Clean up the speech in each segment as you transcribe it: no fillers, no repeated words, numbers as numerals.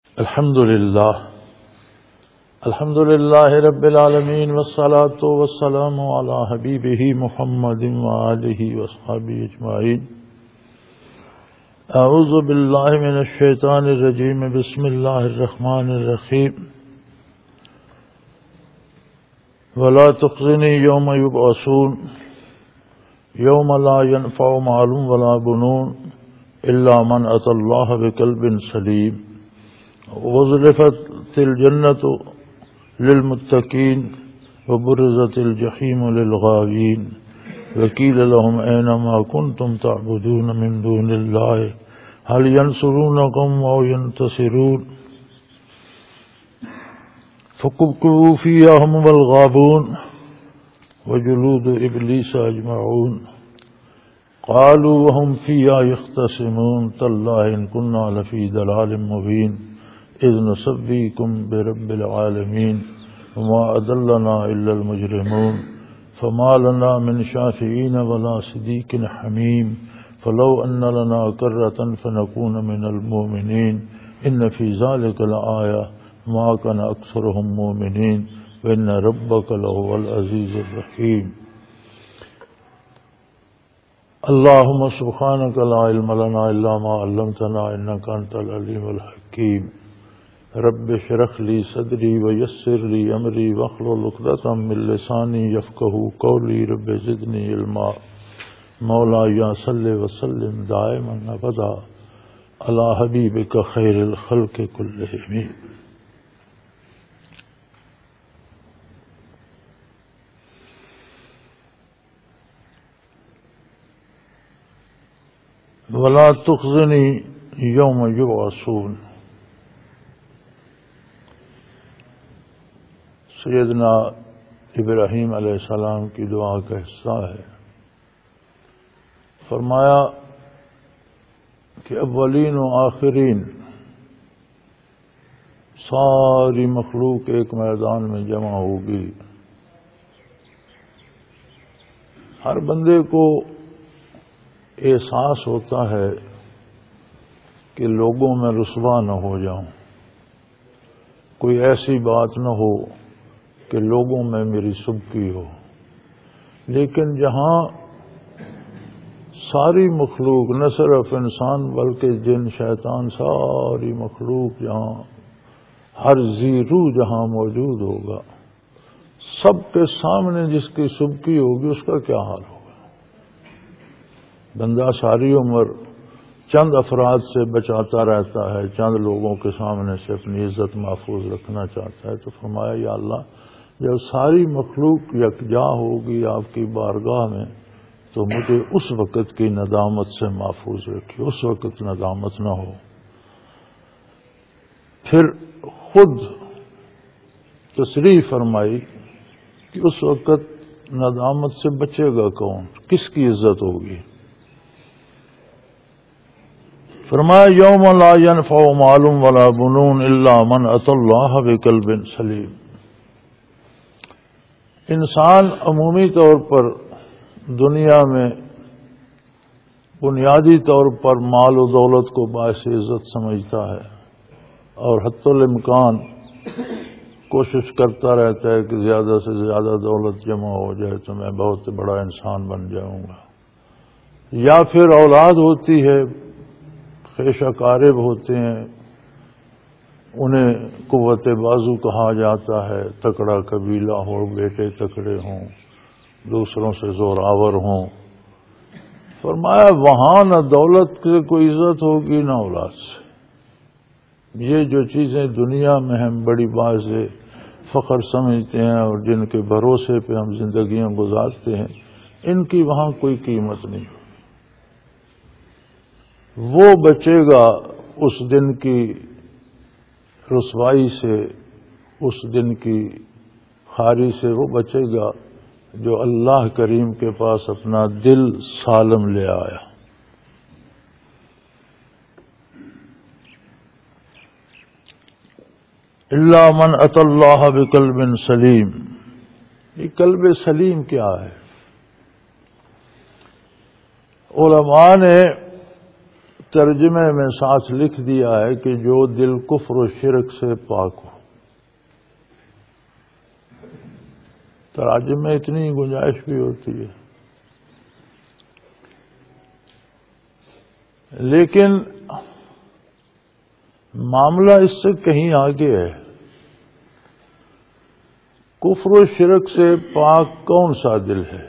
الحمد لله رب العالمين والصلاة والسلام على حبيبه محمد وآله وصحبه أجمعين. أعوذ بالله من الشيطان الرجيم. بسم الله الرحمن الرحيم. ولا تخزني يوم يبعثون يوم لا ينفع مال ولا بنون إلا من أتى الله بقلب سليم. وأزلفت الجنة للمتقين وبرزت الجحيم للغاوين وقيل لهم أين ما كنتم تعبدون من دون الله هل ينصرونكم أو ينتصرون فكبكبوا فيها هم والغابون وجلود إبليس أجمعون قالوا وهم فيها يختصمون تالله إن كنا لفي ضلال مبين إذ نسويكم برب العالمين وما أضلنا إلا المجرمون فما لنا من شافعين ولا صديق حميم فلو أن لنا كرة فنكون من المؤمنين إن في ذلك لآية ما كان أكثرهم مؤمنين وإن ربك لهو العزيز الرحيم. اللهم سبحانك لا علم لنا إلا ما علمتنا إنك أنت العليم الحكيم. رب اشرح لي صدري ويسر لي أمري واحلل عقدة من لساني يفقهوا قولي رب زدني علما. مولاي صل وسلم دائما أبدا على حبيبك خير الخلق كلهم. ولا تخزني يوم يبعثون. سیدنا ابراہیم علیہ السلام کی دعا کا حصہ ہے. فرمایا کہ اولین و آخرین ساری مخلوق ایک میدان میں جمع ہوگی. ہر بندے کو احساس ہوتا ہے کہ لوگوں میں رسوا نہ ہو جاؤں، کوئی ایسی بات نہ ہو کہ لوگوں میں میری سبکی ہو. لیکن جہاں ساری مخلوق نہ صرف انسان بلکہ جن شیطان ساری مخلوق جہاں ہر ذی روح جہاں موجود ہوگا، سب کے سامنے جس کی سبکی ہوگی اس کا کیا حال ہوگا. بندہ ساری عمر چند افراد سے بچاتا رہتا ہے، چند لوگوں کے سامنے سے اپنی عزت محفوظ رکھنا چاہتا ہے. تو فرمایا یا اللہ جب ساری مخلوق یکجا ہوگی آپ کی بارگاہ میں تو مجھے اس وقت کی ندامت سے محفوظ رکھیے، اس وقت ندامت نہ ہو. پھر خود تصریح فرمائی کہ اس وقت ندامت سے بچے گا کون، کس کی عزت ہوگی. فرمایا یوم لا ينفع مال ولا بنون الا من اتى الله بقلب سلیم. انسان عمومی طور پر دنیا میں بنیادی طور پر مال و دولت کو باعث عزت سمجھتا ہے اور حتی الامکان کوشش کرتا رہتا ہے کہ زیادہ سے زیادہ دولت جمع ہو جائے تو میں بہت بڑا انسان بن جاؤں گا. یا پھر اولاد ہوتی ہے، خیش اقارب ہوتے ہیں، انہیں قوت بازو کہا جاتا ہے، تکڑا قبیلہ ہو، بیٹے تکڑے ہوں، دوسروں سے زوراور ہوں. فرمایا وہاں نہ دولت سے کوئی عزت ہوگی نہ اولاد سے. یہ جو چیزیں دنیا میں ہم بڑی باعث فخر سمجھتے ہیں اور جن کے بھروسے پہ ہم زندگیاں گزارتے ہیں، ان کی وہاں کوئی قیمت نہیں. وہ بچے گا اس دن کی رسوائی سے، اس دن کی خاری سے وہ بچے گا جو اللہ کریم کے پاس اپنا دل سالم لے آیا. الا من اتى اللہ بقلب سلیم. یہ قلب سلیم کیا ہے؟ علماء نے ترجمے میں ساتھ لکھ دیا ہے کہ جو دل کفر و شرک سے پاک ہو. تراجم میں اتنی گنجائش بھی ہوتی ہے، لیکن معاملہ اس سے کہیں آگے ہے. کفر و شرک سے پاک کون سا دل ہے؟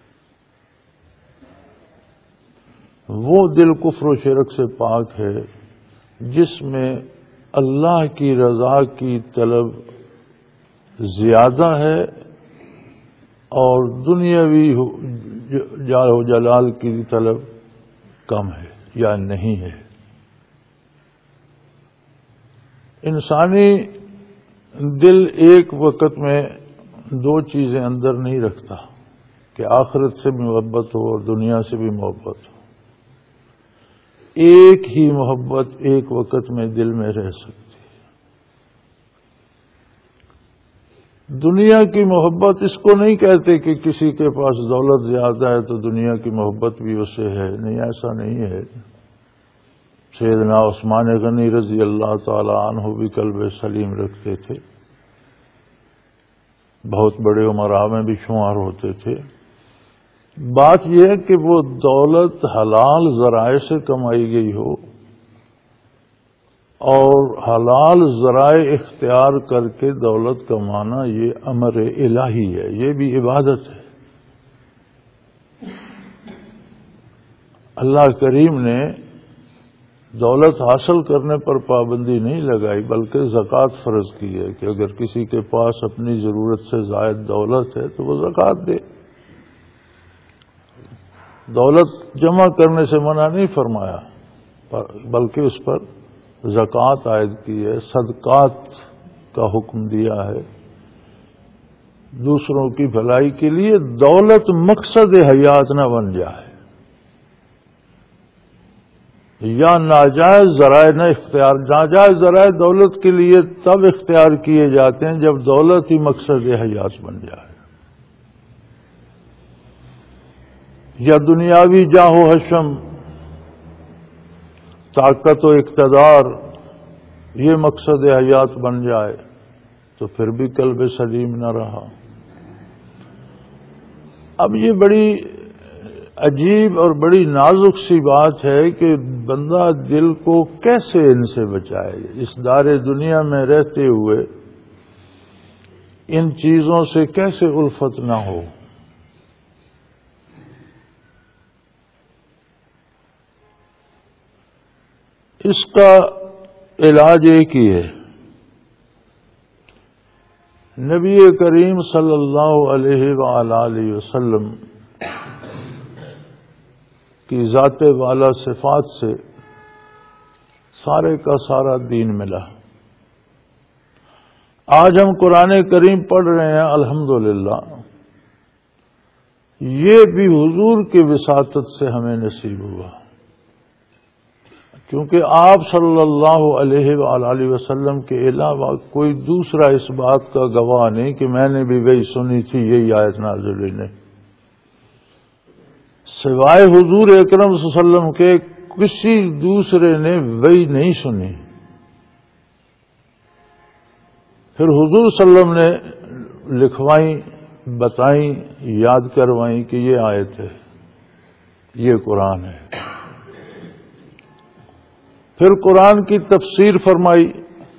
وہ دل کفر و شرک سے پاک ہے جس میں اللہ کی رضا کی طلب زیادہ ہے اور دنیاوی جلال و جلال کی طلب کم ہے یا نہیں ہے. انسانی دل ایک وقت میں دو چیزیں اندر نہیں رکھتا کہ آخرت سے بھی محبت ہو اور دنیا سے بھی محبت ہو. ایک ہی محبت ایک وقت میں دل میں رہ سکتی ہے. دنیا کی محبت اس کو نہیں کہتے کہ کسی کے پاس دولت زیادہ ہے تو دنیا کی محبت بھی اسے ہے. نہیں، ایسا نہیں ہے. سیدنا عثمان غنی رضی اللہ تعالی عنہ بھی قلب سلیم رکھتے تھے، بہت بڑے امراء میں بھی شمار ہوتے تھے. بات یہ ہے کہ وہ دولت حلال ذرائع سے کمائی گئی ہو اور حلال ذرائع اختیار کر کے دولت کمانا یہ امر الہی ہے، یہ بھی عبادت ہے. اللہ کریم نے دولت حاصل کرنے پر پابندی نہیں لگائی بلکہ زکوٰۃ فرض کی ہے کہ اگر کسی کے پاس اپنی ضرورت سے زائد دولت ہے تو وہ زکوٰۃ دے. دولت جمع کرنے سے منع نہیں فرمایا بلکہ اس پر زکوٰۃ عائد کی ہے، صدقات کا حکم دیا ہے دوسروں کی بھلائی کے لیے. دولت مقصد حیات نہ بن جائے یا ناجائز ذرائع نہ اختیار. ناجائز ذرائع دولت کے لیے تب اختیار کیے جاتے ہیں جب دولت ہی مقصد حیات بن جائے یا دنیاوی جاہ و حشم، طاقت و اقتدار یہ مقصد حیات بن جائے تو پھر بھی قلب سلیم نہ رہا. اب یہ بڑی عجیب اور بڑی نازک سی بات ہے کہ بندہ دل کو کیسے ان سے بچائے. اس دار دنیا میں رہتے ہوئے ان چیزوں سے کیسے الفت نہ ہو. اس کا علاج ایک ہی ہے. نبی کریم صلی اللہ علیہ وآلہ وسلم کی ذات والا صفات سے سارے کا سارا دین ملا. آج ہم قرآن کریم پڑھ رہے ہیں الحمدللہ، یہ بھی حضور کی وساطت سے ہمیں نصیب ہوا، کیونکہ آپ صلی اللہ علیہ وآلہ وسلم کے علاوہ کوئی دوسرا اس بات کا گواہ نہیں کہ میں نے بھی وہی سنی تھی، یہی آیت نازل ہوئی. نہیں، سوائے حضور اکرم صلی اللہ علیہ وسلم کے کسی دوسرے نے وہی نہیں سنی. پھر حضور صلی اللہ علیہ وسلم نے لکھوائیں، بتائیں، یاد کروائیں کہ یہ آیت ہے، یہ قرآن ہے. پھر قرآن کی تفسیر فرمائی.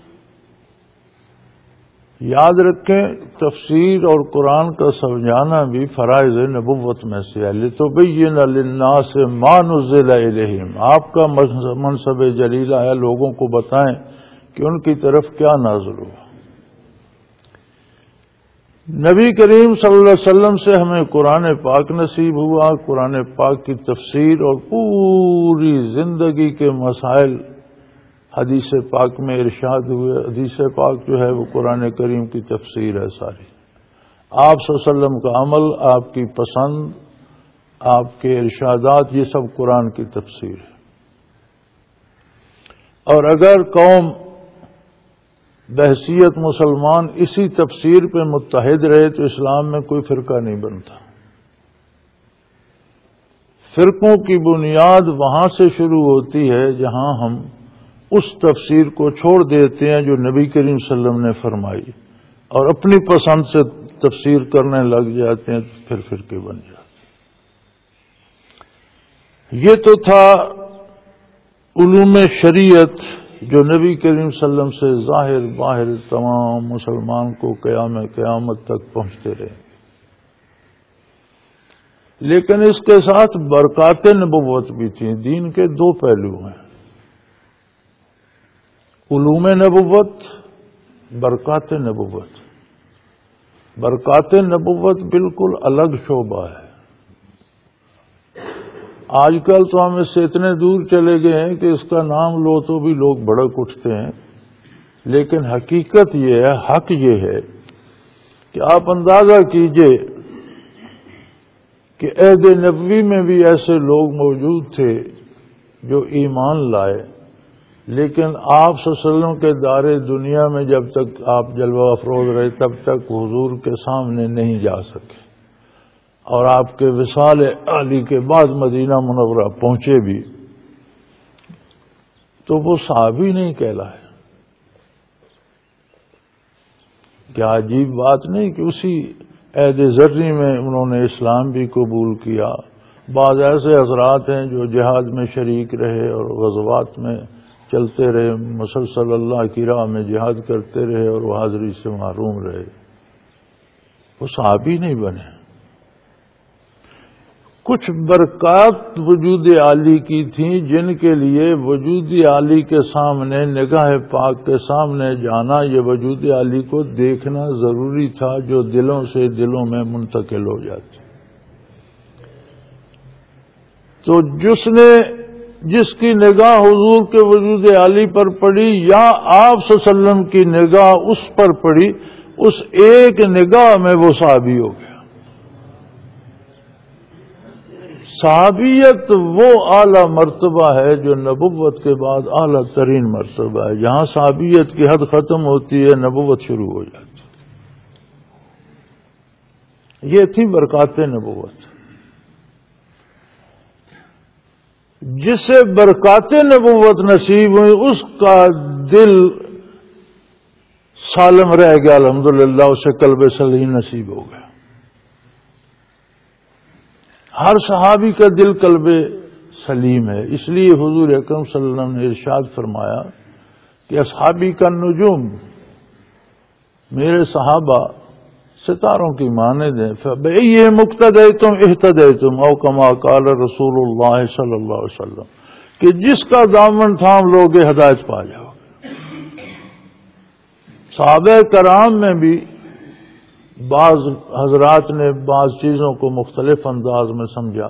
یاد رکھیں تفسیر اور قرآن کا سمجھانا بھی فرائض نبوت میں سے ہے. لِتُبَيِّنَ لِلنَّاسِ مَا نُزِّلَ إِلَيْهِمْ، آپ کا منصب جلیلہ ہے لوگوں کو بتائیں کہ ان کی طرف کیا نازل ہوا. نبی کریم صلی اللہ علیہ وسلم سے ہمیں قرآن پاک نصیب ہوا. قرآن پاک کی تفسیر اور پوری زندگی کے مسائل حدیث پاک میں ارشاد ہوئے. حدیث پاک جو ہے وہ قرآن کریم کی تفسیر ہے ساری. آپ صلی اللہ علیہ وسلم کا عمل، آپ کی پسند، آپ کے ارشادات، یہ سب قرآن کی تفسیر ہے. اور اگر قوم بحیثیت مسلمان اسی تفسیر پہ متحد رہے تو اسلام میں کوئی فرقہ نہیں بنتا. فرقوں کی بنیاد وہاں سے شروع ہوتی ہے جہاں ہم اس تفسیر کو چھوڑ دیتے ہیں جو نبی کریم صلی اللہ علیہ وسلم نے فرمائی اور اپنی پسند سے تفسیر کرنے لگ جاتے ہیں، تو پھر فرقے بن جاتے ہیں۔ یہ تو تھا علوم شریعت جو نبی کریم صلی اللہ علیہ وسلم سے ظاہر باہر تمام مسلمان کو قیامت تک پہنچتے رہے، لیکن اس کے ساتھ برکات نبوت بھی تھیں۔ دین کے دو پہلو ہیں، علوم نبوت، برکات نبوت۔ برکات نبوت بالکل الگ شعبہ ہے۔ آج کل تو ہم اس سے اتنے دور چلے گئے ہیں کہ اس کا نام لو تو بھی لوگ بھڑک اٹھتے ہیں، لیکن حقیقت یہ ہے، حق یہ ہے کہ آپ اندازہ کیجئے کہ عہد نبوی میں بھی ایسے لوگ موجود تھے جو ایمان لائے، لیکن آپ صلی اللہ علیہ وسلم کے دار دنیا میں جب تک آپ جلوہ افروز رہے تب تک حضور کے سامنے نہیں جا سکے، اور آپ کے وصال عالی کے بعد مدینہ منورہ پہنچے بھی تو وہ صحابی نہیں کہلائے۔ کیا عجیب بات نہیں کہ اسی عہد ذری میں انہوں نے اسلام بھی قبول کیا۔ بعض ایسے حضرات ہیں جو جہاد میں شریک رہے اور غزوات میں چلتے رہے، مسلسل اللہ کی راہ میں جہاد کرتے رہے اور وہ حاضری سے محروم رہے، وہ صحابی نہیں بنے۔ کچھ برکات وجود عالی کی تھیں جن کے لیے وجود عالی کے سامنے، نگاہ پاک کے سامنے جانا، یہ وجود عالی کو دیکھنا ضروری تھا، جو دلوں سے دلوں میں منتقل ہو جاتی۔ تو جس کی نگاہ حضور کے وجود عالی پر پڑی یا آپ صلی اللہ علیہ وسلم کی نگاہ اس پر پڑی، اس ایک نگاہ میں وہ صحابی ہو گیا۔ صحابیت وہ اعلی مرتبہ ہے جو نبوت کے بعد اعلی ترین مرتبہ ہے، جہاں صحابیت کی حد ختم ہوتی ہے، نبوت شروع ہو جاتی ہے۔ یہ تھی برکات نبوت۔ جسے برکات نبوت نصیب ہوئی اس کا دل سالم رہ گیا، الحمدللہ، اسے قلب سلیم نصیب ہو گیا۔ ہر صحابی کا دل قلب سلیم ہے، اس لیے حضور اکرم صلی اللہ علیہ وسلم نے ارشاد فرمایا کہ اصحابی کا نجوم، میرے صحابہ ستاروں کی مانند ہیں، فبأیہم مقتدیتم اہتدیتم، او کما قال رسول اللہ صلی اللہ علیہ وسلم، کہ جس کا دامن تھام لوگے ہدایت پا جاؤ۔ صحابہ کرام میں بھی بعض حضرات نے بعض چیزوں کو مختلف انداز میں سمجھا،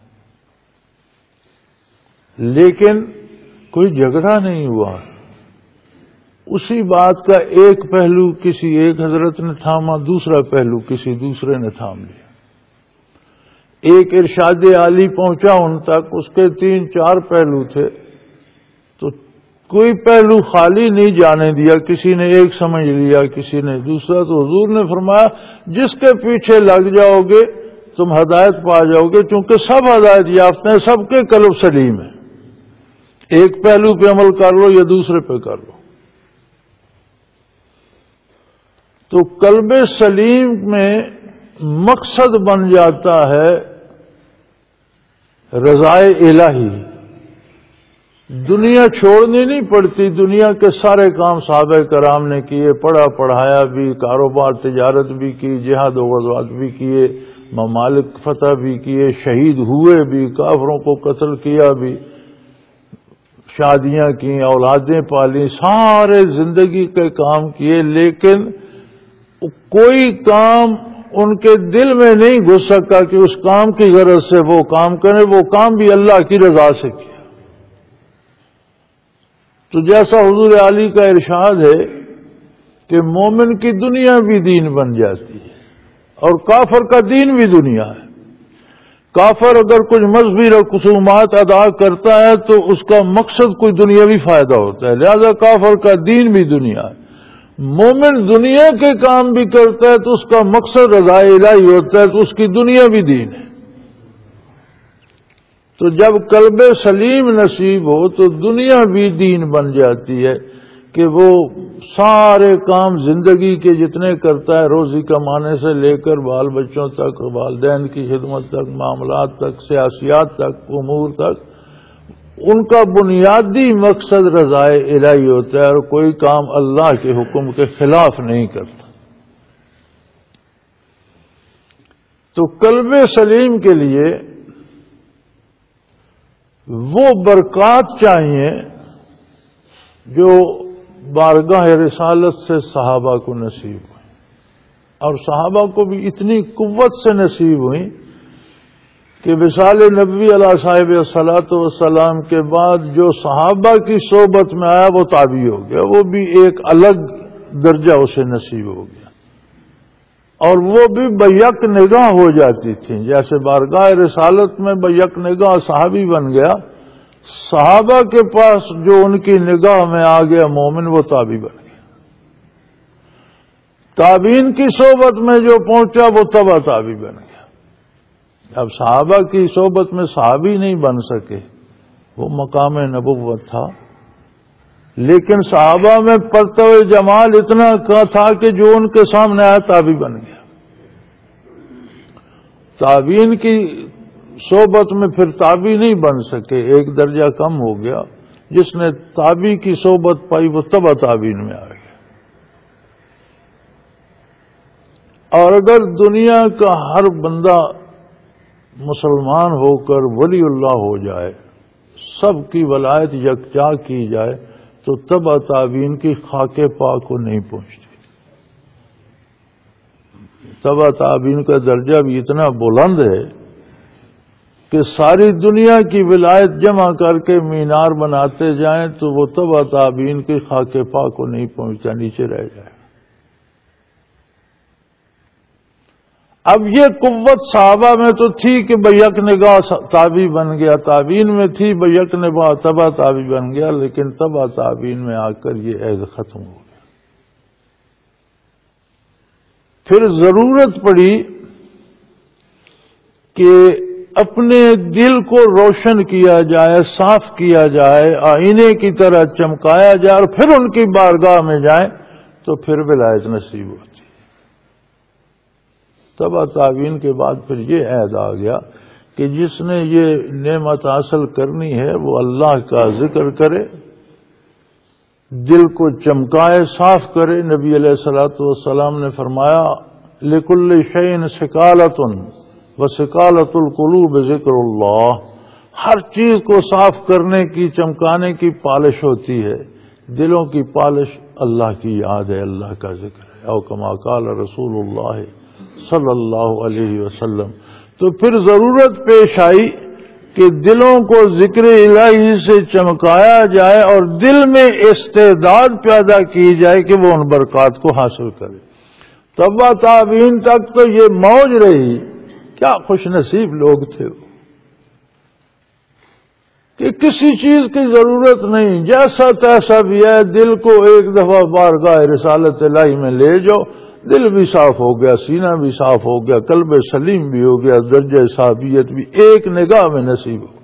لیکن کوئی جھگڑا نہیں ہوا۔ اسی بات کا ایک پہلو کسی ایک حضرت نے تھاما، دوسرا پہلو کسی دوسرے نے تھام لیا۔ ایک ارشاد عالی پہنچا ان تک، اس کے 3-4 پہلو تھے، تو کوئی پہلو خالی نہیں جانے دیا، کسی نے ایک سمجھ لیا، کسی نے دوسرا۔ تو حضور نے فرمایا جس کے پیچھے لگ جاؤ گے تم ہدایت پا جاؤ گے، چونکہ سب ہدایت یافتہ ہیں، سب کے قلب سلیم ہیں۔ ایک پہلو پہ عمل کر لو یا دوسرے پہ کر لو۔ تو قلب سلیم میں مقصد بن جاتا ہے رضائے الہی۔ دنیا چھوڑنی نہیں پڑتی، دنیا کے سارے کام صحابہ کرام نے کیے، پڑھا پڑھایا بھی، کاروبار تجارت بھی کی، جہاد و غزوات بھی کیے، ممالک فتح بھی کیے، شہید ہوئے بھی، کافروں کو قتل کیا بھی، شادیاں کی، اولادیں پالی، سارے زندگی کے کام کیے، لیکن کوئی کام ان کے دل میں نہیں گھس سکا کہ اس کام کی غرض سے وہ کام کریں، وہ کام بھی اللہ کی رضا سے کیا۔ تو جیسا حضور علی کا ارشاد ہے کہ مومن کی دنیا بھی دین بن جاتی ہے اور کافر کا دین بھی دنیا ہے۔ کافر اگر کچھ مذہبی رسومات ادا کرتا ہے تو اس کا مقصد کوئی دنیاوی فائدہ ہوتا ہے، لہذا کافر کا دین بھی دنیا ہے۔ مومن دنیا کے کام بھی کرتا ہے تو اس کا مقصد رضا الہی ہوتا ہے، تو اس کی دنیا بھی دین ہے۔ تو جب قلب سلیم نصیب ہو تو دنیا بھی دین بن جاتی ہے کہ وہ سارے کام زندگی کے جتنے کرتا ہے، روزی کمانے سے لے کر بال بچوں تک، والدین کی خدمت تک، معاملات تک، سیاسیات تک، امور تک، ان کا بنیادی مقصد رضائے الہی ہوتا ہے اور کوئی کام اللہ کے حکم کے خلاف نہیں کرتا۔ تو قلب سلیم کے لیے وہ برکات چاہیے جو بارگاہ رسالت سے صحابہ کو نصیب ہوئی، اور صحابہ کو بھی اتنی قوت سے نصیب ہوئی کہ وصال نبوی علیہ صاحب الصلاۃ والسلام کے بعد جو صحابہ کی صحبت میں آیا وہ تابعی ہو گیا، وہ بھی ایک الگ درجہ اسے نصیب ہو گیا، اور وہ بھی بیک نگاہ ہو جاتی تھیں۔ جیسے بارگاہ رسالت میں بیک نگاہ صحابی بن گیا، صحابہ کے پاس جو ان کی نگاہ میں آ گیا مومن، وہ تابعی بن گیا۔ تابعین کی صحبت میں جو پہنچا وہ تبع تابعی بن گیا۔ اب صحابہ کی صحبت میں صحابی نہیں بن سکے، وہ مقام نبوت تھا، لیکن صحابہ میں پرتو جمال اتنا کا تھا کہ جو ان کے سامنے آیا تابعی بن گیا۔ تابعین کی صحبت میں پھر تابعی نہیں بن سکے، ایک درجہ کم ہو گیا، جس نے تابعی کی صحبت پائی وہ تبع تابعین میں آ گیا۔ اور اگر دنیا کا ہر بندہ مسلمان ہو کر ولی اللہ ہو جائے، سب کی ولایت یکجا کی جائے، تو تبع تابعین کی خاک پاک کو نہیں پہنچتی۔ تبع تابعین کا درجہ بھی اتنا بلند ہے کہ ساری دنیا کی ولایت جمع کر کے مینار بناتے جائیں تو وہ تبع تابعین کی خاک پاک کو نہیں پہنچتا، نیچے رہ جائے۔ اب یہ قوت صحابہ میں تو تھی کہ بیک نگاہ تابعی بن گیا، تابعین میں تھی بیک نگاہ تبع تابعی بن گیا، لیکن تبع تابعین میں آ کر یہ عہد ختم ہو گیا۔ پھر ضرورت پڑی کہ اپنے دل کو روشن کیا جائے، صاف کیا جائے، آئینے کی طرح چمکایا جائے، اور پھر ان کی بارگاہ میں جائیں تو پھر ولایت نصیب ہوتی ہے۔ تبع تابعین کے بعد پھر یہ عہد آ گیا کہ جس نے یہ نعمت حاصل کرنی ہے وہ اللہ کا ذکر کرے، دل کو چمکائے، صاف کرے۔ نبی علیہ الصلوۃ والسلام نے فرمایا لِكُلِّ شَيْءٍ سِقَالَةٌ وَسِقَالَةُ الْقُلُوبِ ذِكْرُ اللَّهِ، ہر چیز کو صاف کرنے کی، چمکانے کی پالش ہوتی ہے، دلوں کی پالش اللہ کی یاد ہے، اللہ کا ذکر ہے، او کما قال رسول اللہ صلی اللہ علیہ وسلم۔ تو پھر ضرورت پیش آئی کہ دلوں کو ذکر الہی سے چمکایا جائے اور دل میں استعداد پیدا کی جائے کہ وہ ان برکات کو حاصل کرے۔ تبع تابعین تک تو یہ موج رہی، کیا خوش نصیب لوگ تھے وہ، کہ کسی چیز کی ضرورت نہیں، جیسا تیسا بھی ہے، دل کو ایک دفعہ بارگاہ رسالت الہی میں لے جاؤ، دل بھی صاف ہو گیا، سینہ بھی صاف ہو گیا، قلب سلیم بھی ہو گیا، درجہ صحابیت بھی ایک نگاہ میں نصیب ہو۔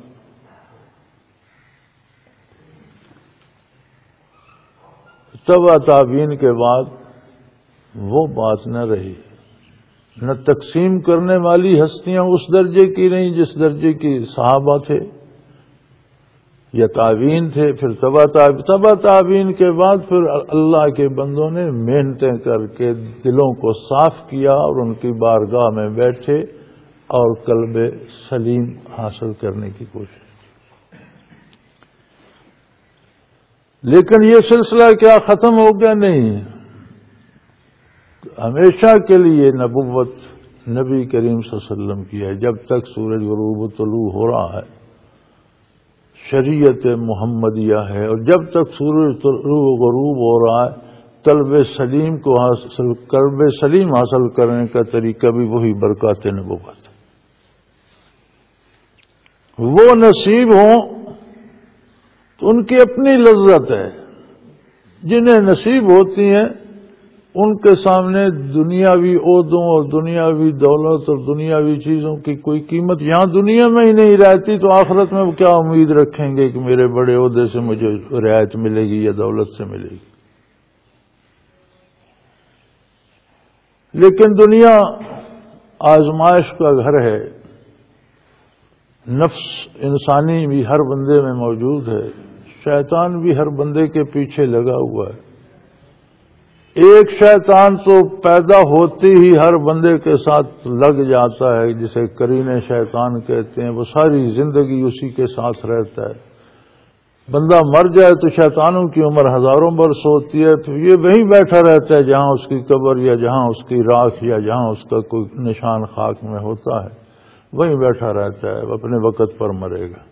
تبع تابعین کے بعد وہ بات نہ رہی، نہ تقسیم کرنے والی ہستیاں اس درجے کی نہیں جس درجے کی صحابہ تھے یا تابعین تھے۔ پھر تبع تابعین کے بعد پھر اللہ کے بندوں نے محنتیں کر کے دلوں کو صاف کیا اور ان کی بارگاہ میں بیٹھے اور قلب سلیم حاصل کرنے کی کوشش کی۔ لیکن یہ سلسلہ کیا ختم ہو گیا؟ نہیں، ہمیشہ کے لیے نبوت نبی کریم صلی اللہ علیہ وسلم کی ہے۔ جب تک سورج غروب و طلوع ہو رہا ہے شریعت محمدیہ ہے، اور جب تک سورج طلوع و غروب ہو رہا ہے قلب سلیم حاصل کرنے کا طریقہ بھی وہی برکات نبوت۔ وہ نصیب ہوں تو ان کی اپنی لذت ہے، جنہیں نصیب ہوتی ہیں ان کے سامنے دنیاوی عہدوں اور دنیاوی دولت اور دنیاوی چیزوں کی کوئی قیمت یہاں دنیا میں ہی نہیں رہتی، تو آخرت میں وہ کیا امید رکھیں گے کہ میرے بڑے عہدے سے مجھے رعایت ملے گی یا دولت سے ملے گی؟ لیکن دنیا آزمائش کا گھر ہے، نفس انسانی بھی ہر بندے میں موجود ہے، شیطان بھی ہر بندے کے پیچھے لگا ہوا ہے۔ ایک شیطان تو پیدا ہوتے ہی ہر بندے کے ساتھ لگ جاتا ہے، جسے قرین شیطان کہتے ہیں، وہ ساری زندگی اسی کے ساتھ رہتا ہے۔ بندہ مر جائے تو شیطانوں کی عمر ہزاروں برس ہوتی ہے، پھر یہ وہیں بیٹھا رہتا ہے جہاں اس کی قبر یا جہاں اس کی راکھ یا جہاں اس کا کوئی نشان خاک میں ہوتا ہے، وہیں بیٹھا رہتا ہے، وہ اپنے وقت پر مرے گا۔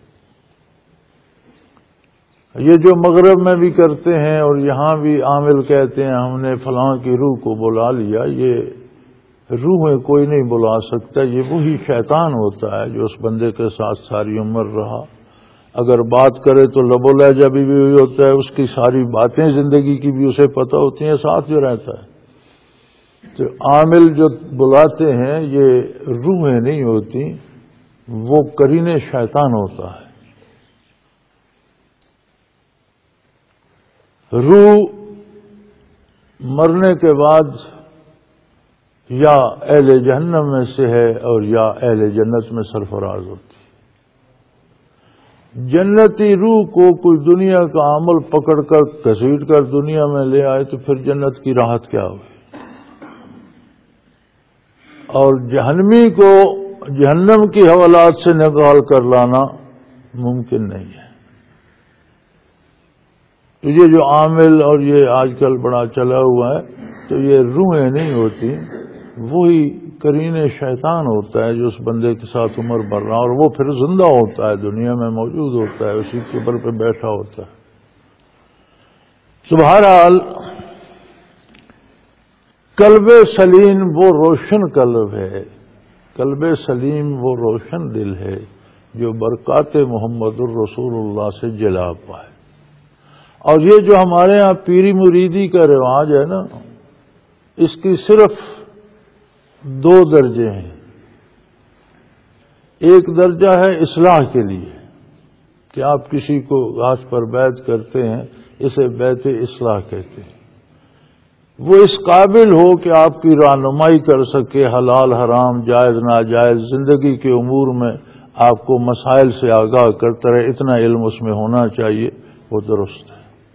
یہ جو مغرب میں بھی کرتے ہیں اور یہاں بھی عامل کہتے ہیں ہم نے فلاں کی روح کو بلا لیا، یہ روحیں کوئی نہیں بلا سکتا، یہ وہی شیطان ہوتا ہے جو اس بندے کے ساتھ ساری عمر رہا۔ اگر بات کرے تو لب و لہجہ بھی وہی ہوتا ہے، اس کی ساری باتیں زندگی کی بھی اسے پتہ ہوتی ہیں، ساتھ جو رہتا ہے۔ تو عامل جو بلاتے ہیں یہ روحیں نہیں ہوتی، وہ قرین شیطان ہوتا ہے۔ روح مرنے کے بعد یا اہل جہنم میں سے ہے اور یا اہل جنت میں سرفراز ہوتی ہے۔ جنتی روح کو کوئی دنیا کا عمل پکڑ کر گھسیٹ کر دنیا میں لے آئے تو پھر جنت کی راحت کیا ہوئی؟ اور جہنمی کو جہنم کی حوالات سے نکال کر لانا ممکن نہیں ہے۔ تو یہ جو عامل اور یہ آج کل بڑا چلا ہوا ہے، تو یہ روحیں نہیں ہوتی، وہی قرین شیطان ہوتا ہے جو اس بندے کے ساتھ عمر بھر رہا، اور وہ پھر زندہ ہوتا ہے، دنیا میں موجود ہوتا ہے، اسی قبر پہ بیٹھا ہوتا ہے۔ تو بہرحال قلب سلیم وہ روشن قلب ہے، قلب سلیم وہ روشن دل ہے جو برکات محمد الرسول اللہ سے جلا پائے۔ اور یہ جو ہمارے ہاں پیری مریدی کا رواج ہے نا، اس کی صرف دو درجے ہیں۔ ایک درجہ ہے اصلاح کے لیے کہ آپ کسی کو گھاس پر بیعت کرتے ہیں، اسے بیعت اصلاح کہتے ہیں۔ وہ اس قابل ہو کہ آپ کی رہنمائی کر سکے، حلال حرام جائز ناجائز زندگی کے امور میں آپ کو مسائل سے آگاہ کرتا رہے، اتنا علم اس میں ہونا چاہیے، وہ درست ہے۔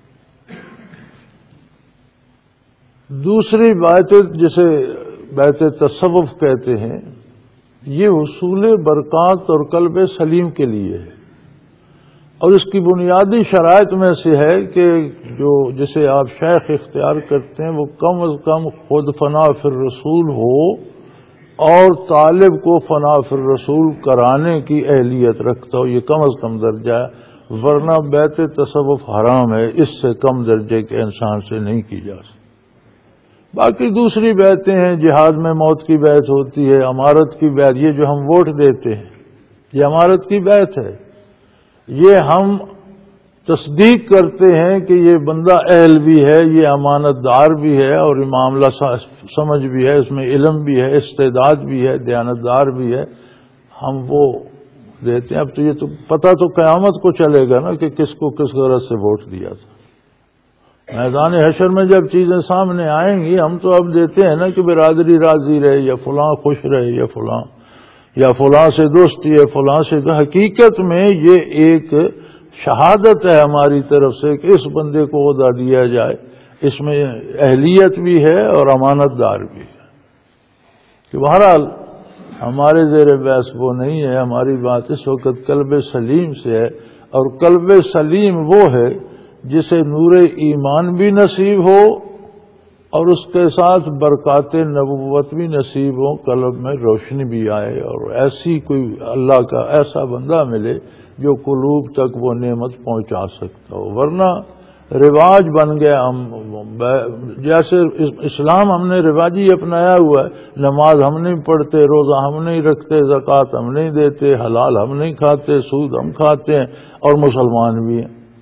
دوسری بات جسے بیعت تصوف کہتے ہیں، یہ حصول برکات اور قلب سلیم کے لیے ہے، اور اس کی بنیادی شرائط میں سے ہے کہ جسے آپ شیخ اختیار کرتے ہیں وہ کم از کم خود فنا فی الرسول ہو اور طالب کو فنا فی الرسول کرانے کی اہلیت رکھتا ہو، یہ کم از کم درجہ ہے، ورنہ بیعت تصوف حرام ہے، اس سے کم درجے کے انسان سے نہیں کی جا سکتی۔ باقی دوسری بیعتیں ہیں، جہاد میں موت کی بیعت ہوتی ہے، امارت کی بیعت، یہ جو ہم ووٹ دیتے ہیں یہ امارت کی بیعت ہے، یہ ہم تصدیق کرتے ہیں کہ یہ بندہ اہل بھی ہے، یہ امانت دار بھی ہے، اور یہ معاملہ سمجھ بھی ہے، اس میں علم بھی ہے، استعداد بھی ہے، دیانتدار بھی ہے، ہم وہ دیتے ہیں۔ اب تو یہ تو پتہ تو قیامت کو چلے گا نا کہ کس کو کس غرض سے ووٹ دیا تھا۔ میدان حشر میں جب چیزیں سامنے آئیں گی، ہم تو اب دیتے ہیں نا کہ برادری راضی رہے یا فلاں خوش رہے یا فلاں سے دوستی ہے فلاں سے، تو حقیقت میں یہ ایک شہادت ہے ہماری طرف سے کہ اس بندے کو عہدہ دیا جائے، اس میں اہلیت بھی ہے اور امانت دار بھی ہے۔ کہ بہرحال ہمارے زیر بحث وہ نہیں ہے، ہماری بات اس وقت قلب سلیم سے ہے، اور قلب سلیم وہ ہے جسے نور ایمان بھی نصیب ہو اور اس کے ساتھ برکات نبوت بھی نصیب ہو، قلب میں روشنی بھی آئے، اور ایسی کوئی اللہ کا ایسا بندہ ملے جو قلوب تک وہ نعمت پہنچا سکتا ہو۔ ورنہ رواج بن گیا، ہم جیسے اسلام ہم نے رواجی اپنایا ہوا ہے، نماز ہم نہیں پڑھتے، روزہ ہم نہیں رکھتے، زکوٰۃ ہم نہیں دیتے، حلال ہم نہیں کھاتے، سود ہم کھاتے ہیں اور مسلمان بھی ہیں۔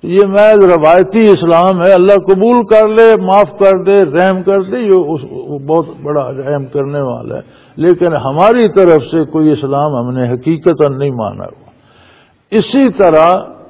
یہ محض روایتی اسلام ہے، اللہ قبول کر لے، معاف کر دے، رحم کر دے، یہ بہت بڑا رحم کرنے والا ہے، لیکن ہماری طرف سے کوئی اسلام ہم نے حقیقتاً نہیں مانا ہوا۔ اسی طرح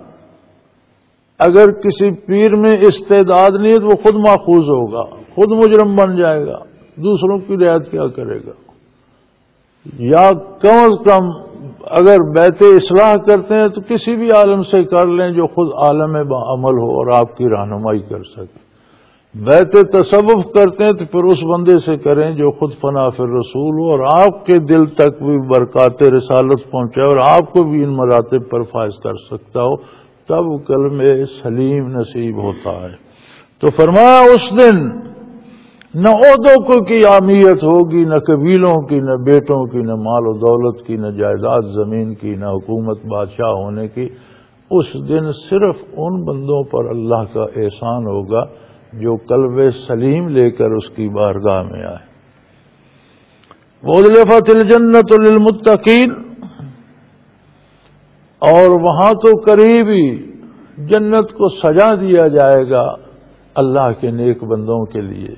اگر کسی پیر میں استعداد نہیں ہے تو وہ خود ماخوذ ہوگا، خود مجرم بن جائے گا، دوسروں کی رعایت کیا کرے گا؟ یا کم از کم اگر بیت اصلاح کرتے ہیں تو کسی بھی عالم سے کر لیں جو خود عالم بعمل ہو اور آپ کی رہنمائی کر سکے۔ بیت تصوف کرتے ہیں تو پھر اس بندے سے کریں جو خود فنا فی الرسول ہو اور آپ کے دل تک بھی برکات رسالت پہنچائے اور آپ کو بھی ان مراتب پر فائز کر سکتا ہو، تب کلمہ سلیم نصیب ہوتا ہے۔ تو فرمایا اس دن نہ عہدوں کی اہمیت ہوگی، نہ قبیلوں کی، نہ بیٹوں کی، نہ مال و دولت کی، نہ جائیداد زمین کی، نہ حکومت بادشاہ ہونے کی۔ اس دن صرف ان بندوں پر اللہ کا احسان ہوگا جو قلب سلیم لے کر اس کی بارگاہ میں آئے۔ وَأُزْلِفَتِ الْجَنَّةُ لِلْمُتَّقِينَ، اور وہاں تو قریب ہی جنت کو سجا دیا جائے گا اللہ کے نیک بندوں کے لیے۔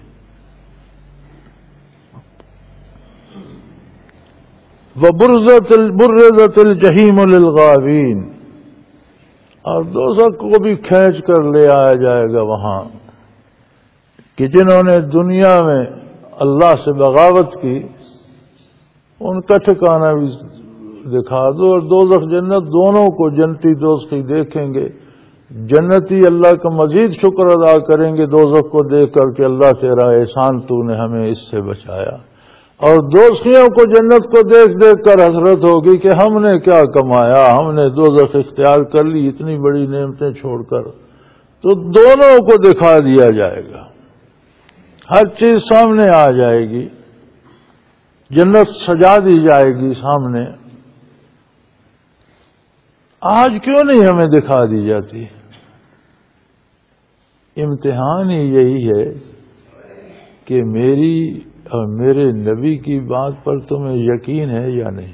وَبُرِّزَتِ الْجَحِيمُ لِلْغَاوِينَ، اور دوزخ کو بھی کھینچ کر لے آیا جائے گا وہاں کہ جنہوں نے دنیا میں اللہ سے بغاوت کی، ان کا ٹھکانہ بھی دکھا دو، اور دوزخ جنت دونوں کو جنتی دوزخی دیکھیں گے۔ جنتی اللہ کا مزید شکر ادا کریں گے دوزخ کو دیکھ کر کہ اللہ تیرا احسان تو نے ہمیں اس سے بچایا، اور دوزخیوں کو جنت کو دیکھ دیکھ کر حسرت ہوگی کہ ہم نے کیا کمایا، ہم نے دوزخ اختیار کر لی اتنی بڑی نعمتیں چھوڑ کر۔ تو دونوں کو دکھا دیا جائے گا، ہر چیز سامنے آ جائے گی، جنت سجا دی جائے گی سامنے۔ آج کیوں نہیں ہمیں دکھا دی جاتی؟ امتحان ہی یہی ہے کہ میری اور میرے نبی کی بات پر تمہیں یقین ہے یا نہیں۔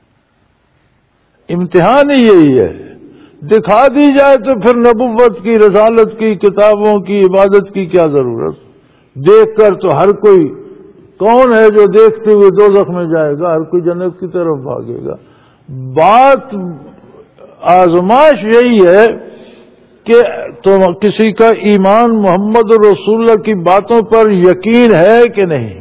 امتحان ہی یہی ہے، دکھا دی جائے تو پھر نبوت کی، رسالت کی، کتابوں کی، عبادت کی کیا ضرورت؟ دیکھ کر تو ہر کوئی، کون ہے جو دیکھتے ہوئے دوزخ میں جائے گا؟ ہر کوئی جنت کی طرف بھاگے گا۔ بات آزمائش یہی ہے کہ تو کسی کا ایمان محمد رسول اللہ کی باتوں پر یقین ہے کہ نہیں۔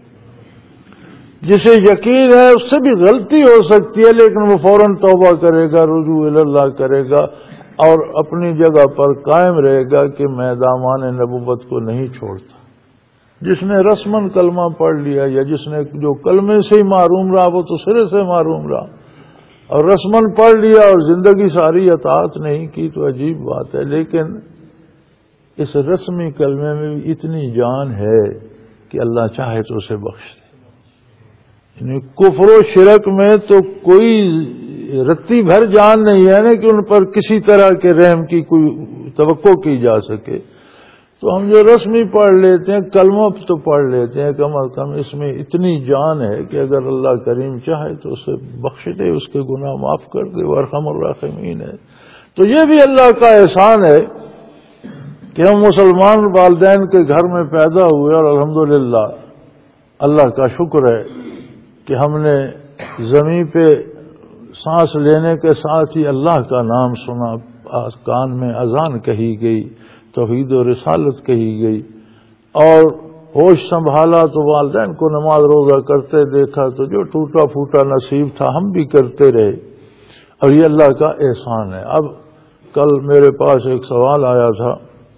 جسے یقین ہے اس سے بھی غلطی ہو سکتی ہے، لیکن وہ فوراً توبہ کرے گا، رجوع اللہ کرے گا اور اپنی جگہ پر قائم رہے گا کہ میں دامان نبوت کو نہیں چھوڑتا۔ جس نے رسماً کلمہ پڑھ لیا یا جس نے جو کلمے سے ہی معروم رہا وہ تو سرے سے معروم رہا، اور رسماً پڑھ لیا اور زندگی ساری اطاعت نہیں کی تو عجیب بات ہے۔ لیکن اس رسمی کلمے میں بھی اتنی جان ہے کہ اللہ چاہے تو اسے بخش دے۔ یعنی کفر و شرک میں تو کوئی رتی بھر جان نہیں ہے نا کہ ان پر کسی طرح کے رحم کی کوئی توقع کی جا سکے۔ تو ہم جو رسمی پڑھ لیتے ہیں، کلمہ تو پڑھ لیتے ہیں، کم از کم اس میں اتنی جان ہے کہ اگر اللہ کریم چاہے تو اسے بخش دے، اس کے گناہ معاف کر دے، وارحم الراحمین ہے۔ تو یہ بھی اللہ کا احسان ہے کہ ہم مسلمان والدین کے گھر میں پیدا ہوئے، اور الحمدللہ اللہ کا شکر ہے کہ ہم نے زمین پہ سانس لینے کے ساتھ ہی اللہ کا نام سنا، کان میں اذان کہی گئی، توحید و رسالت کہی گئی، اور ہوش سنبھالا تو والدین کو نماز روزہ کرتے دیکھا، تو جو ٹوٹا پھوٹا نصیب تھا ہم بھی کرتے رہے، اور یہ اللہ کا احسان ہے۔ اب کل میرے پاس ایک سوال آیا تھا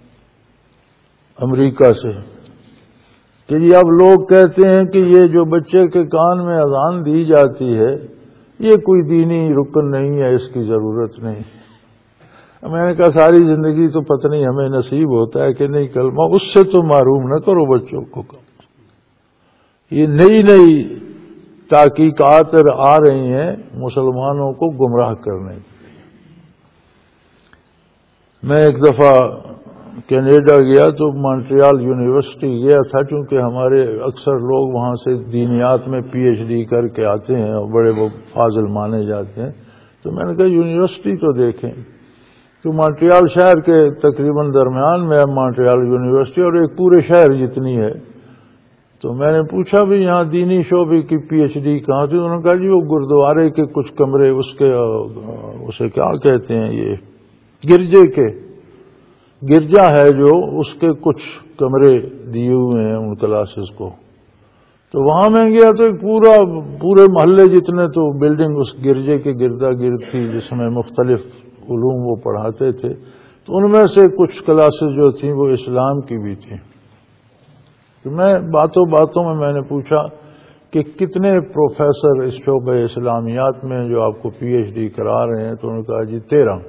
امریکہ سے کہ جی اب لوگ کہتے ہیں کہ یہ جو بچے کے کان میں اذان دی جاتی ہے یہ کوئی دینی رکن نہیں ہے، اس کی ضرورت نہیں۔ میں نے کہا ساری زندگی تو پتہ نہیں ہمیں نصیب ہوتا ہے کہ نہیں کلمہ، اس سے تو محروم نہ کرو بچوں کو۔ یہ نئی نئی تحقیقات آ رہی ہیں مسلمانوں کو گمراہ کرنے کی۔ میں ایک دفعہ کینیڈا گیا تو مونٹریال یونیورسٹی گیا تھا، چونکہ ہمارے اکثر لوگ وہاں سے دینیات میں پی ایچ ڈی کر کے آتے ہیں اور بڑے وہ فاضل مانے جاتے ہیں، تو میں نے کہا یونیورسٹی تو دیکھیں۔ تو مونٹریال شہر کے تقریباً درمیان میں ہے مونٹریال یونیورسٹی، اور ایک پورے شہر جتنی ہے. تو میں نے پوچھا بھی یہاں دینی شعبے کی پی ایچ ڈی کہاں تھی؟ انہوں نے کہا جی وہ گردوارے کے کچھ کمرے اسے کیا کہتے ہیں، یہ گرجا ہے جو، اس کے کچھ کمرے دیے ہوئے ہیں ان کلاسز کو. تو وہاں میں گیا تو ایک پورے محلے جتنے تو بلڈنگ اس گرجے کے گردا گرد تھی، جس میں مختلف علوم وہ پڑھاتے تھے. تو ان میں سے کچھ کلاسز جو تھیں وہ اسلام کی بھی تھیں. تو میں باتوں میں نے پوچھا کہ کتنے پروفیسر اس شعبہ اسلامیات میں جو آپ کو پی ایچ ڈی کرا رہے ہیں؟ تو انہوں نے کہا جی 13.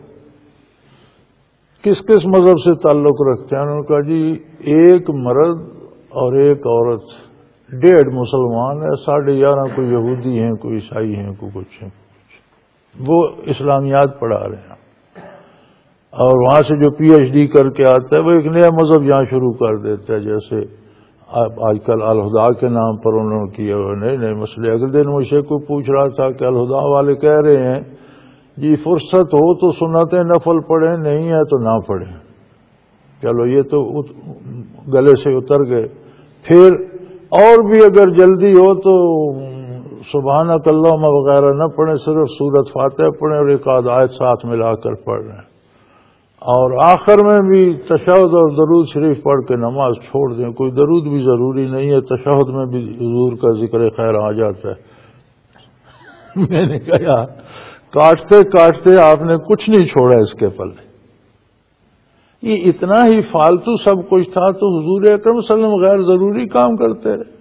کس کس مذہب سے تعلق رکھتے ہیں؟ انہوں نے کہا جی ایک مرد اور ایک عورت، 1.5 مسلمان ہے، 11.5 کوئی یہودی ہیں، کوئی عیسائی ہیں، کوئی کچھ ہیں. وہ اسلامیات پڑھا رہے ہیں. اور وہاں سے جو پی ایچ ڈی کر کے آتا ہے وہ ایک نیا مذہب یہاں شروع کر دیتا ہے، جیسے آج کل الہدا کے نام پر انہوں نے کیا ہوئے نئے مسئلے. اگلے دن مجھے کوئی پوچھ رہا تھا کہ الہدا والے کہہ رہے ہیں جی فرصت ہو تو سنتیں نفل پڑھیں، نہیں ہے تو نہ پڑھیں. چلو یہ تو گلے سے اتر گئے. پھر اور بھی اگر جلدی ہو تو سبحانک اللہم وغیرہ نہ پڑھیں، صرف سورت فاتحہ پڑھیں اور ایک آدھ آیت ساتھ ملا کر پڑھ رہے ہیں. اور آخر میں بھی تشہد اور درود شریف پڑھ کے نماز چھوڑ دیں. کوئی درود بھی ضروری نہیں ہے، تشہد میں بھی حضور کا ذکر خیر آ جاتا ہے. میں نے کہا یار کاٹتے آپ نے کچھ نہیں چھوڑا اس کے پلے. یہ اتنا ہی فالتو سب کچھ تھا تو حضور اکرم صلی اللہ علیہ وسلم غیر ضروری کام کرتے رہے.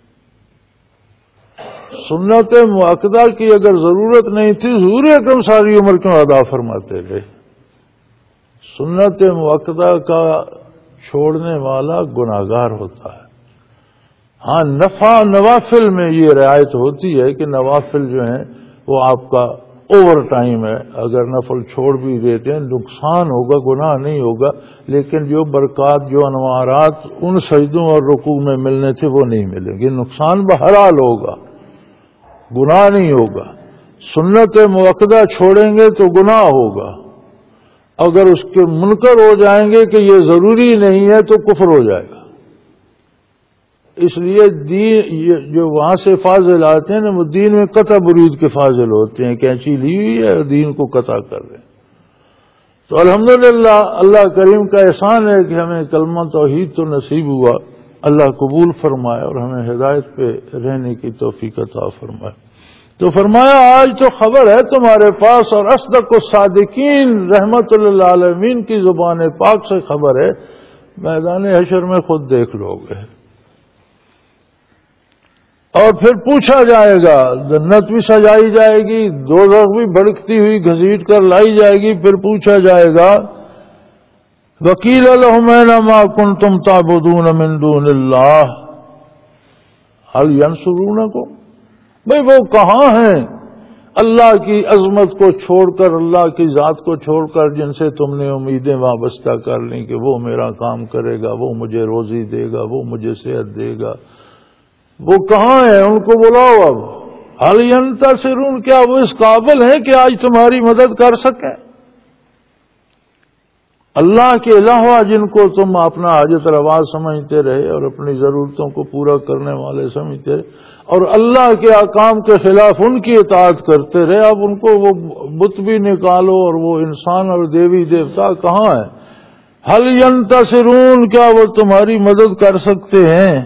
سنت مؤکدہ کی اگر ضرورت نہیں تھی حضور اکرم ساری عمر کیوں ادا فرماتے رہے؟ سنت مؤکدہ کا چھوڑنے والا گناہگار ہوتا ہے. ہاں نوافل میں یہ رعایت ہوتی ہے کہ نوافل جو ہیں وہ آپ کا اوور ٹائم ہے، اگر نفل چھوڑ بھی دیتے ہیں نقصان ہوگا، گناہ نہیں ہوگا. لیکن جو برکات، جو انوارات ان سجدوں اور رکوع میں ملنے تھے وہ نہیں ملیں گے. نقصان بہرحال ہوگا، گناہ نہیں ہوگا. سنت مؤکدہ چھوڑیں گے تو گناہ ہوگا. اگر اس کے منکر ہو جائیں گے کہ یہ ضروری نہیں ہے تو کفر ہو جائے گا. اس لیے دین جو وہاں سے فاضل آتے ہیں نا وہ دین میں قطع برید کے فاضل ہوتے ہیں. کینچی لی ہوئی ہے اور دین کو قطع کر رہے ہیں. تو الحمدللہ اللہ کریم کا احسان ہے کہ ہمیں کلمہ توحید تو نصیب ہوا. اللہ قبول فرمائے اور ہمیں ہدایت پہ رہنے کی توفیق عطا فرمائے. تو فرمایا آج تو خبر ہے تمہارے پاس، اور اصدق الصادقین رحمت للعالمین کی زبان پاک سے خبر ہے، میدان حشر میں خود دیکھ لو گے. اور پھر پوچھا جائے گا، جنت بھی سجائی جائے گی، دوزخ بھی بھڑکتی ہوئی گھسیٹ کر لائی جائے گی. پھر پوچھا جائے گا وقیل لهم أين ما كنتم تعبدون من دون اللہ هل ينصرونكم. بھئی وہ کہاں ہیں اللہ کی عظمت کو چھوڑ کر، اللہ کی ذات کو چھوڑ کر، جن سے تم نے امیدیں وابستہ کر لیں کہ وہ میرا کام کرے گا، وہ مجھے روزی دے گا، وہ مجھے صحت دے گا. وہ کہاں ہیں؟ ان کو بلاؤ. اب هل ينتصرون، کیا وہ اس قابل ہیں کہ آج تمہاری مدد کر سکیں؟ اللہ کے علاوہ جن کو تم اپنا حاجت روا سمجھتے رہے اور اپنی ضرورتوں کو پورا کرنے والے سمجھتے رہے اور اللہ کے احکام کے خلاف ان کی اطاعت کرتے رہے، اب ان کو وہ بت بھی نکالو اور وہ انسان اور دیوی دیوتا کہاں ہیں؟ هل ينتصرون، کیا وہ تمہاری مدد کر سکتے ہیں؟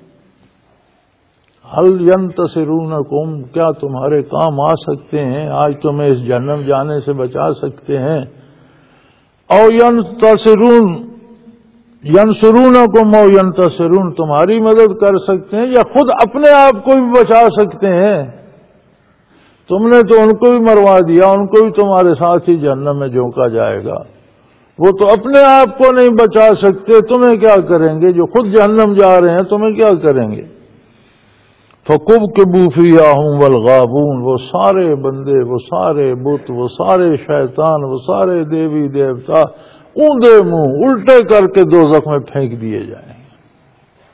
هل ينتصرونکم، کیا تمہارے کام آ سکتے ہیں؟ آج تمہیں اس جہنم جانے سے بچا سکتے ہیں؟ او ینتصرون، ینصرونکم او ینتصرون، تمہاری مدد کر سکتے ہیں یا خود اپنے آپ کو بھی بچا سکتے ہیں؟ تم نے تو ان کو بھی مروا دیا، ان کو بھی تمہارے ساتھ ہی جہنم میں جھونکا جائے گا. وہ تو اپنے آپ کو نہیں بچا سکتے، تمہیں کیا کریں گے؟ جو خود جہنم جا رہے ہیں تمہیں کیا کریں گے؟ فَكُبْكِبُوا فِيهَا هُمْ وَالْغَاوُونَ، وہ سارے بندے، وہ سارے بت، وہ سارے شیطان، وہ سارے دیوی دیوتا اوندے منہ الٹے کر کے دوزخ میں پھینک دیے جائیں گے.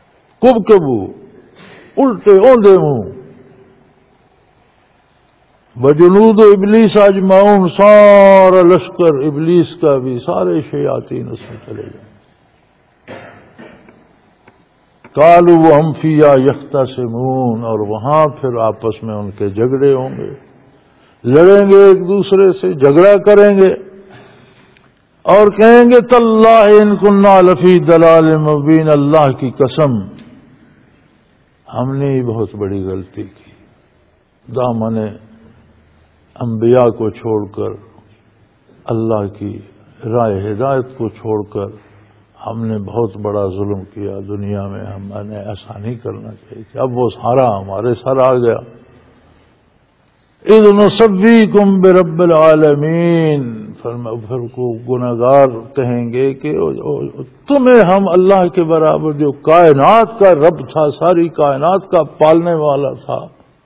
کبکبو، الٹے اوندے منہ. وجنود ابلیس اجمعون، سارا لشکر ابلیس کا بھی، سارے شیاطین اس میں چلے جائیں. قالوا وهم فیہا یختصمون، اور وہاں پھر آپس میں ان کے جھگڑے ہوں گے، لڑیں گے ایک دوسرے سے، جھگڑا کریں گے اور کہیں گے تاللہ ان کنا لفی ضلال مبین، اللہ کی قسم ہم نے ہی بہت بڑی غلطی کی، دامن انبیاء کو چھوڑ کر، اللہ کی راہ ہدایت کو چھوڑ کر ہم نے بہت بڑا ظلم کیا دنیا میں، ہم نے ایسا نہیں کرنا چاہیے تھا. اب وہ سارا ہمارے سر آ گیا. اذ نسویکم برب العالمین، پھر کو گناہگار کہیں گے کہ تمہیں ہم اللہ کے برابر، جو کائنات کا رب تھا، ساری کائنات کا پالنے والا تھا،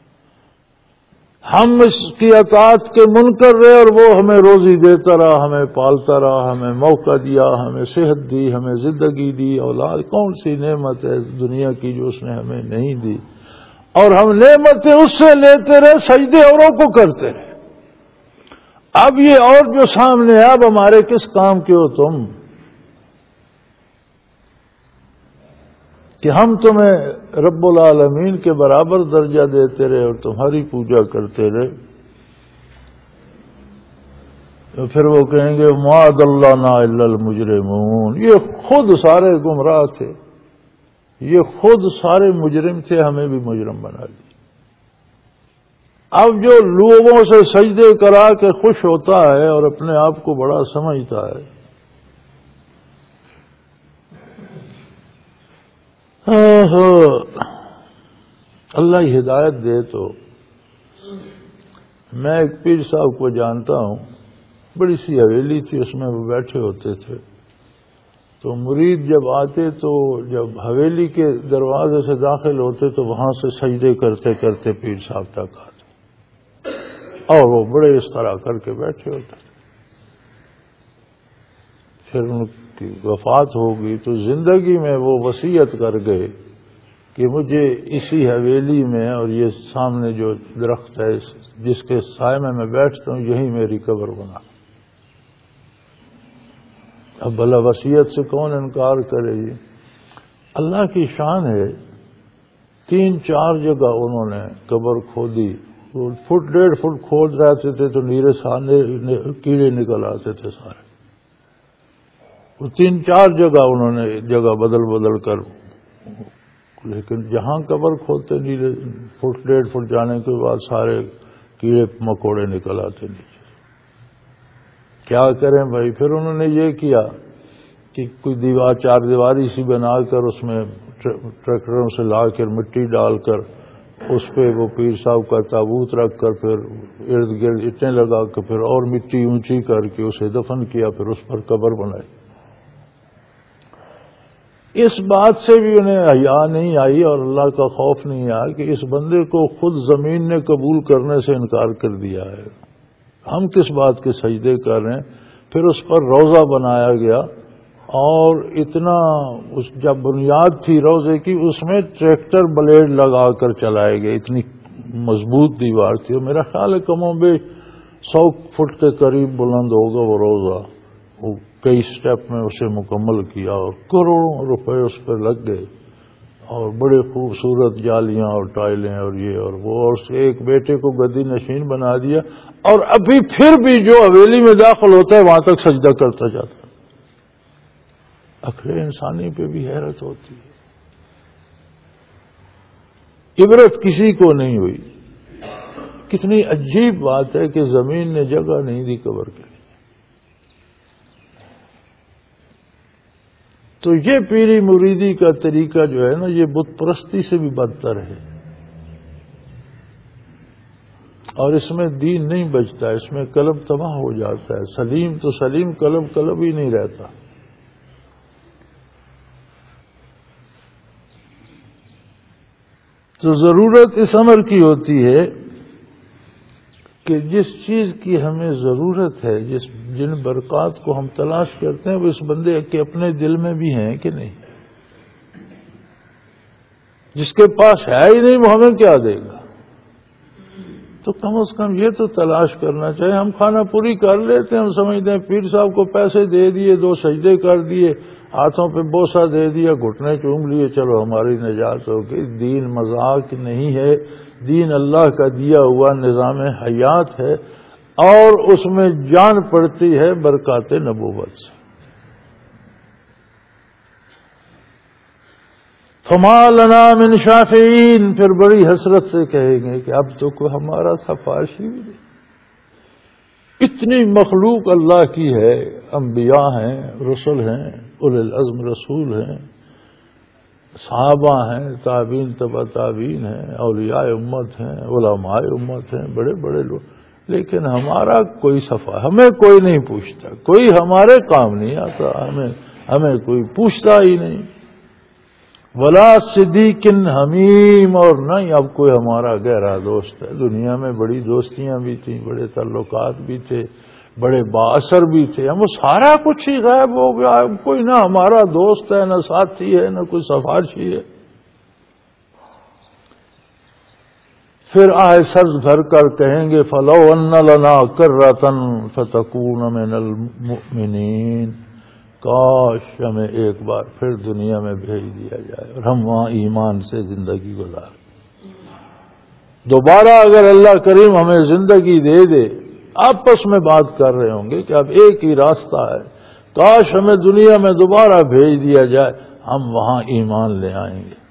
ہم اس کی اطاعت کے منکر رہے اور وہ ہمیں روزی دیتا رہا، ہمیں پالتا رہا، ہمیں موقع دیا، ہمیں صحت دی، ہمیں زندگی دی. اولاد کون سی نعمت ہے دنیا کی جو اس نے ہمیں نہیں دی، اور ہم نعمتیں اس سے لیتے رہے، سجدے اوروں کو کرتے رہے. اب یہ اور جو سامنے ہے، اب ہمارے کس کام کے ہو تم کہ ہم تمہیں رب العالمین کے برابر درجہ دیتے رہے اور تمہاری پوجا کرتے رہے. تو پھر وہ کہیں گے ما ضلنا الا المجرمون، یہ خود سارے گمراہ تھے، یہ خود سارے مجرم تھے، ہمیں بھی مجرم بنا دیا. اب جو لوگوں سے سجدے کرا کے خوش ہوتا ہے اور اپنے آپ کو بڑا سمجھتا ہے، اللہ ہدایت دے. تو میں ایک پیر صاحب کو جانتا ہوں، بڑی سی حویلی تھی، اس میں وہ بیٹھے ہوتے تھے. تو مرید جب آتے تو جب حویلی کے دروازے سے داخل ہوتے تو وہاں سے سجدے کرتے کرتے پیر صاحب تک آتے، اور وہ بڑے اس طرح کر کے بیٹھے ہوتے تھے. پھر ان کی وفات ہوگی تو زندگی میں وہ وصیت کر گئے کہ مجھے اسی حویلی میں، اور یہ سامنے جو درخت ہے جس کے سائے میں بیٹھتا ہوں، یہی میری قبر بنا. اب بھلا وصیت سے کون انکار کرے؟ جی اللہ کی شان ہے. 3-4 جگہ انہوں نے قبر کھودی، 1.5 فٹ کھود رہتے تھے تو نیرے سانے کیڑے نکل آتے تھے سارے. 3-4 جگہ انہوں نے جگہ بدل کر، لیکن جہاں قبر کھودتے نیلے 1.5 فٹ جانے کے بعد سارے کیڑے مکوڑے نکل آتے نیچے. کیا کریں بھائی؟ پھر انہوں نے یہ کیا کہ کوئی دیوار 4 دیواری سی بنا کر اس میں ٹریکٹروں سے لا کر مٹی ڈال کر اس پہ وہ پیر صاحب کا تابوت رکھ کر پھر ارد گرد اٹیں لگا کر پھر اور مٹی اونچی کر کے اسے دفن کیا، پھر اس پر قبر بنائی. اس بات سے بھی انہیں حیا نہیں آئی اور اللہ کا خوف نہیں آیا کہ اس بندے کو خود زمین نے قبول کرنے سے انکار کر دیا ہے، ہم کس بات کے سجدے کر رہے ہیں. پھر اس پر روضہ بنایا گیا، اور اتنا جب بنیاد تھی روضے کی اس میں ٹریکٹر بلیڈ لگا کر چلائے گئے، اتنی مضبوط دیوار تھی. اور میرا خیال ہے کم و بیش 100 فٹ کے قریب بلند ہوگا وہ روضہ. وہ کئی سٹیپ میں اسے مکمل کیا اور کروڑوں روپے اس پر لگ گئے، اور بڑے خوبصورت جالیاں اور ٹائلیں اور یہ اور وہ، اور اس ایک بیٹے کو گدی نشین بنا دیا. اور ابھی پھر بھی جو حویلی میں داخل ہوتا ہے وہاں تک سجدہ کرتا جاتا ہے. عقل انسانی پہ بھی حیرت ہوتی ہے. عبرت کسی کو نہیں ہوئی. کتنی عجیب بات ہے کہ زمین نے جگہ نہیں دی قبر کے لیے. تو یہ پیری مریدی کا طریقہ جو ہے نا، یہ بت پرستی سے بھی بدتر ہے، اور اس میں دین نہیں بچتا، اس میں قلب تباہ ہو جاتا ہے. سلیم تو سلیم، قلب ہی نہیں رہتا. تو ضرورت اس امر کی ہوتی ہے کہ جس چیز کی ہمیں ضرورت ہے، جن برکات کو ہم تلاش کرتے ہیں، وہ اس بندے کے اپنے دل میں بھی ہیں کہ نہیں. جس کے پاس ہے ہی نہیں وہ ہمیں کیا دے گا؟ تو کم از کم یہ تو تلاش کرنا چاہیے. ہم کھانا پوری کر لیتے ہیں, ہم سمجھتے ہیں پیر صاحب کو پیسے دے دیے, 2 سجدے کر دیے, ہاتھوں پہ بوسہ دے دیا, گھٹنے چوم لیے, چلو ہماری نجات ہو گئی. دین مذاق نہیں ہے, دین اللہ کا دیا ہوا نظام حیات ہے, اور اس میں جان پڑتی ہے برکات نبوت سے. فما لنا من شافعین, پھر بڑی حسرت سے کہیں گے کہ اب تو کوئی ہمارا سفارشی بھی نہیں. اتنی مخلوق اللہ کی ہے, انبیاء ہیں, رسل ہیں, اولی العزم رسول ہیں, صحابہ ہیں, تابعین تبع تابعین ہیں, اولیاء امت ہیں, علماء امت ہیں, بڑے بڑے لوگ, لیکن ہمارا کوئی ہمیں کوئی نہیں پوچھتا, کوئی ہمارے کام نہیں آتا, ہمیں کوئی پوچھتا ہی نہیں. ولا صدیق حمیم, اور نہ اب کوئی ہمارا گہرا دوست ہے. دنیا میں بڑی دوستیاں بھی تھیں, بڑے تعلقات بھی تھے, بڑے باثر بھی تھے, ہم وہ سارا کچھ ہی غائب ہو گیا. کوئی نہ ہمارا دوست ہے, نہ ساتھی ہے, نہ کوئی سفارشی ہے. پھر آئے سرز بھر کر کہیں گے فلو ان لنا کرۃ فتکون من المؤمنین, کاش ہمیں ایک بار پھر دنیا میں بھیج دیا جائے اور ہم وہاں ایمان سے زندگی گزاریں. دوبارہ اگر اللہ کریم ہمیں زندگی دے دے, آپس میں بات کر رہے ہوں گے کہ اب ایک ہی راستہ ہے, کاش ہمیں دنیا میں دوبارہ بھیج دیا جائے, ہم وہاں ایمان لے آئیں گے.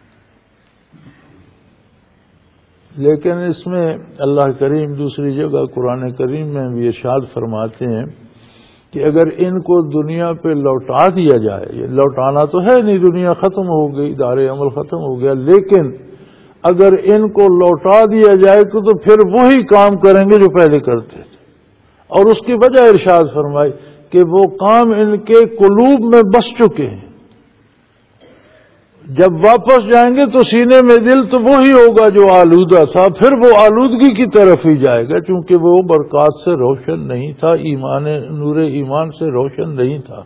لیکن اس میں اللہ کریم دوسری جگہ قرآن کریم میں بھی ارشاد فرماتے ہیں کہ اگر ان کو دنیا پہ لوٹا دیا جائے, یہ لوٹانا تو ہے نہیں, دنیا ختم ہو گئی, دار عمل ختم ہو گیا, لیکن اگر ان کو لوٹا دیا جائے تو پھر وہی کام کریں گے جو پہلے کرتے تھے. اور اس کی وجہ ارشاد فرمائی کہ وہ کام ان کے قلوب میں بس چکے ہیں, جب واپس جائیں گے تو سینے میں دل تو وہی ہوگا جو آلودہ تھا, پھر وہ آلودگی کی طرف ہی جائے گا, چونکہ وہ برکات سے روشن نہیں تھا, نور ایمان سے روشن نہیں تھا.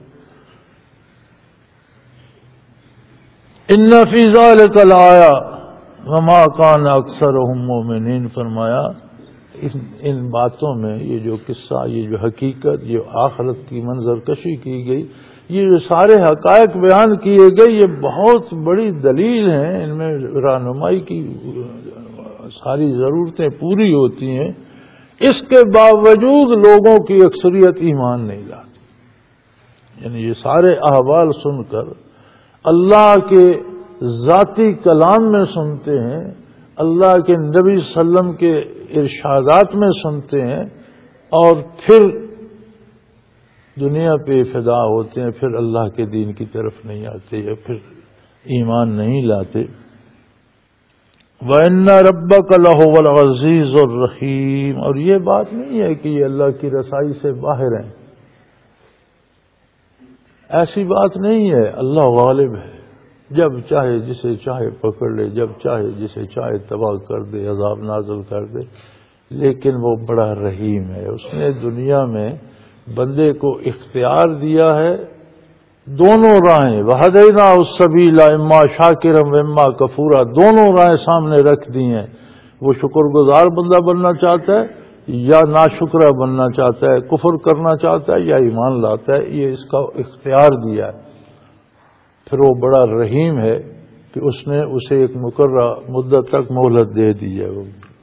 ان فی ذلک لآیہ وما کان اکثرهم مؤمنین, فرمایا ان باتوں میں یہ جو قصہ, یہ جو حقیقت, یہ آخرت کی منظر کشی کی گئی, یہ جو سارے حقائق بیان کیے گئے, یہ بہت بڑی دلیل ہیں, ان میں رہنمائی کی ساری ضرورتیں پوری ہوتی ہیں. اس کے باوجود لوگوں کی اکثریت ایمان نہیں لاتی. یعنی یہ سارے احوال سن کر اللہ کے ذاتی کلام میں سنتے ہیں, اللہ کے نبی صلی اللہ علیہ وسلم کے ارشادات میں سنتے ہیں, اور پھر دنیا پہ فدا ہوتے ہیں, پھر اللہ کے دین کی طرف نہیں آتے, یا پھر ایمان نہیں لاتے. وَإِنَّ رَبَّكَ لَهُوَ الْعَزِيزُ الرَّحِيمُ, اور یہ بات نہیں ہے کہ یہ اللہ کی رسائی سے باہر ہیں, ایسی بات نہیں ہے. اللہ غالب ہے, جب چاہے جسے چاہے پکڑ لے, جب چاہے جسے چاہے تباہ کر دے, عذاب نازل کر دے, لیکن وہ بڑا رحیم ہے. اس نے دنیا میں بندے کو اختیار دیا ہے, دونوں راہیں, وَهَدَيْنَاهُ السَّبِيلَ اِمَّا شَاكِرًا وَإِمَّا كَفُورًا, دونوں راہیں سامنے رکھ دی ہیں. وہ شکر گزار بندہ بننا چاہتا ہے یا ناشکرہ بننا چاہتا ہے, کفر کرنا چاہتا ہے یا ایمان لاتا ہے, یہ اس کا اختیار دیا ہے. پھر وہ بڑا رحیم ہے کہ اس نے اسے ایک مقررہ مدت تک مہلت دے دی ہے,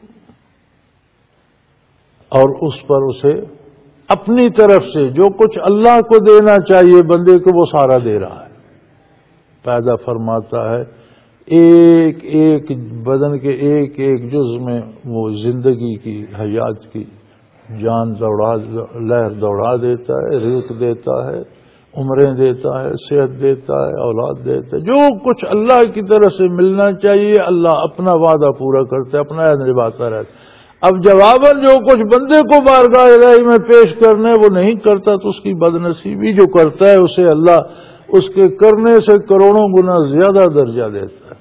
اور اس پر اسے اپنی طرف سے جو کچھ اللہ کو دینا چاہیے بندے کو وہ سارا دے رہا ہے. پیدا فرماتا ہے, ایک ایک بدن کے ایک ایک جز میں وہ زندگی کی, حیات کی جان لہر دوڑا دیتا ہے, رزق دیتا ہے, عمریں دیتا ہے, صحت دیتا ہے, اولاد دیتا ہے, جو کچھ اللہ کی طرف سے ملنا چاہیے اللہ اپنا وعدہ پورا کرتا ہے, اپنا عہد نبھاتا رہتا ہے. اب جواباً جو کچھ بندے کو بارگاہ الہی میں پیش کرنا ہے وہ نہیں کرتا تو اس کی بدنصیبی, جو کرتا ہے اسے اللہ اس کے کرنے سے کروڑوں گنا زیادہ درجہ دیتا ہے.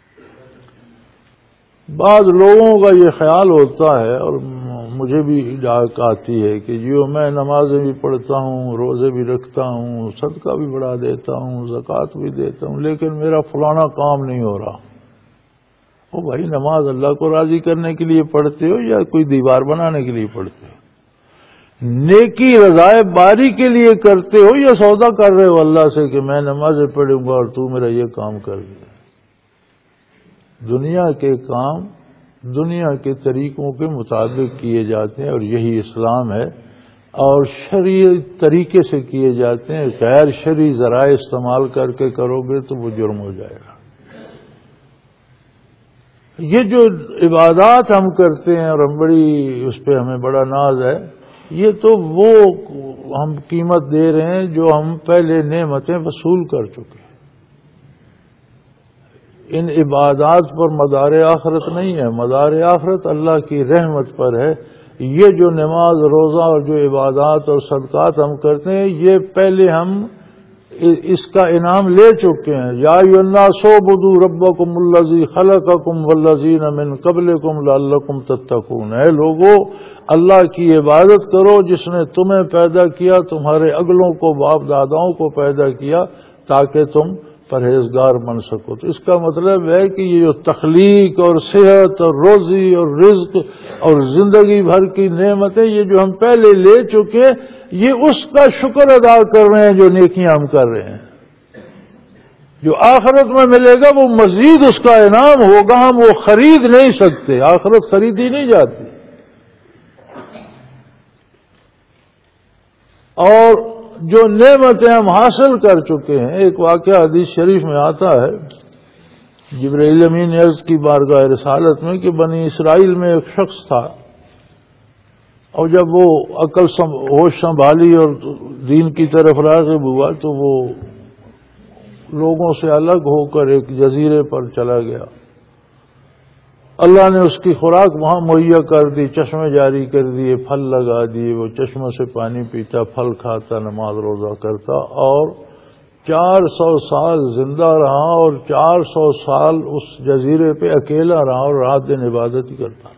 بعض لوگوں کا یہ خیال ہوتا ہے, اور مجھے بھی ڈاک آتی ہے کہ جو میں نمازیں بھی پڑھتا ہوں, روزے بھی رکھتا ہوں, صدقہ بھی بڑھا دیتا ہوں, زکوٰۃ بھی دیتا ہوں, لیکن میرا فلانا کام نہیں ہو رہا, او بھائی نماز اللہ کو راضی کرنے کے لیے پڑھتے ہو یا کوئی دیوار بنانے کے لیے پڑھتے ہو؟ نیکی رضائے باری کے لیے کرتے ہو یا سودا کر رہے ہو اللہ سے کہ میں نمازیں پڑھوں گا اور تو میرا یہ کام کر دے؟ دنیا کے کام دنیا کے طریقوں کے مطابق کیے جاتے ہیں اور یہی اسلام ہے، اور شرعی طریقے سے کیے جاتے ہیں. غیر شرعی ذرائع استعمال کر کے کرو گے تو وہ جرم ہو جائے گا. یہ جو عبادات ہم کرتے ہیں اور ہم اس پہ ہمیں بڑا ناز ہے، یہ تو وہ ہم قیمت دے رہے ہیں جو ہم پہلے نعمتیں وصول کر چکے ہیں. ان عبادات پر مدار آخرت نہیں ہے، مدار آخرت اللہ کی رحمت پر ہے. یہ جو نماز روزہ اور جو عبادات اور صدقات ہم کرتے ہیں، یہ پہلے ہم اس کا انعام لے چکے ہیں. یا ایھا الناس اعبدوا ربکم الذی خلقکم والذین من قبلکم لعلکم تتقون. اے لوگو، اللہ کی عبادت کرو جس نے تمہیں پیدا کیا، تمہارے اگلوں کو، باپ داداؤں کو پیدا کیا تاکہ تم پرہیزگار بن سکو. تو اس کا مطلب ہے کہ یہ جو تخلیق اور صحت اور روزی اور رزق اور زندگی بھر کی نعمتیں یہ جو ہم پہلے لے چکے، یہ اس کا شکر ادا کر رہے ہیں جو نیکیاں ہم کر رہے ہیں. جو آخرت میں ملے گا وہ مزید اس کا انعام ہوگا. ہم وہ خرید نہیں سکتے، آخرت خریدی نہیں جاتی. اور جو نعمتیں ہم حاصل کر چکے ہیں، ایک واقعہ حدیث شریف میں آتا ہے، جبرائیل امین نے عرض کی بارگاہ رسالت میں کہ بنی اسرائیل میں ایک شخص تھا، اور جب وہ ہوش سنبھالی اور دین کی طرف راغب ہوا تو وہ لوگوں سے الگ ہو کر ایک جزیرے پر چلا گیا. اللہ نے اس کی خوراک وہاں مہیا کر دی، چشمے جاری کر دیے، پھل لگا دیے، وہ چشموں سے پانی پیتا، پھل کھاتا، نماز روزہ کرتا، اور 400 سال زندہ رہا اور 400 سال اس جزیرے پہ اکیلا رہا اور رات دن عبادت ہی کرتا.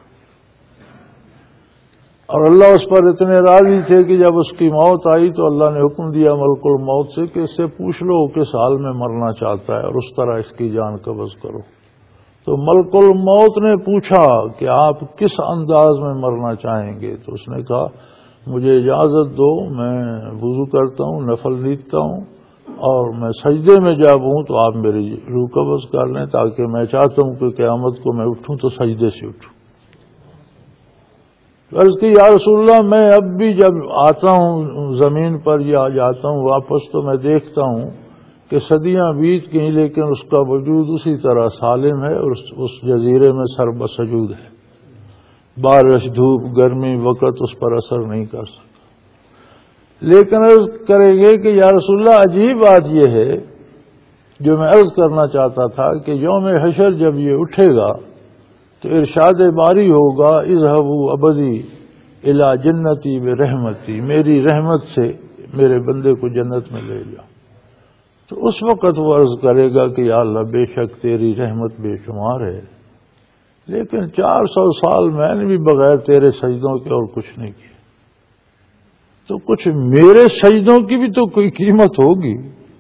اور اللہ اس پر اتنے راضی تھے کہ جب اس کی موت آئی تو اللہ نے حکم دیا ملک الموت سے کہ اس سے پوچھ لو کس حال میں مرنا چاہتا ہے اور اس طرح اس کی جان قبض کرو. تو ملک الموت نے پوچھا کہ آپ کس انداز میں مرنا چاہیں گے؟ تو اس نے کہا مجھے اجازت دو، میں وضو کرتا ہوں، نفل نیتتا ہوں، اور میں سجدے میں جب ہوں تو آپ میری روح قبض کر لیں، تاکہ میں چاہتا ہوں کہ قیامت کو میں اٹھوں تو سجدے سے اٹھوں. عرض کی یا رسول اللہ، میں اب بھی جب آتا ہوں زمین پر یا جاتا ہوں واپس تو میں دیکھتا ہوں کہ صدیاں بیت گئیں لیکن اس کا وجود اسی طرح سالم ہے اور اس جزیرے میں سرب سجود ہے. بارش، دھوپ، گرمی، وقت اس پر اثر نہیں کر سکتا. لیکن عرض کریں گے کہ یا رسول اللہ، عجیب بات یہ ہے جو میں عرض کرنا چاہتا تھا کہ یوم حشر جب یہ اٹھے گا تو ارشاد باری ہوگا اذهبوا ابدی الی جنتی برحمتی، میری رحمت سے میرے بندے کو جنت میں لے جا. تو اس وقت وہ عرض کرے گا کہ یا اللہ بے شک تیری رحمت بے شمار ہے، لیکن 400 سال میں نے بھی بغیر تیرے سجدوں کے اور کچھ نہیں کیا، تو کچھ میرے سجدوں کی بھی تو کوئی قیمت ہوگی.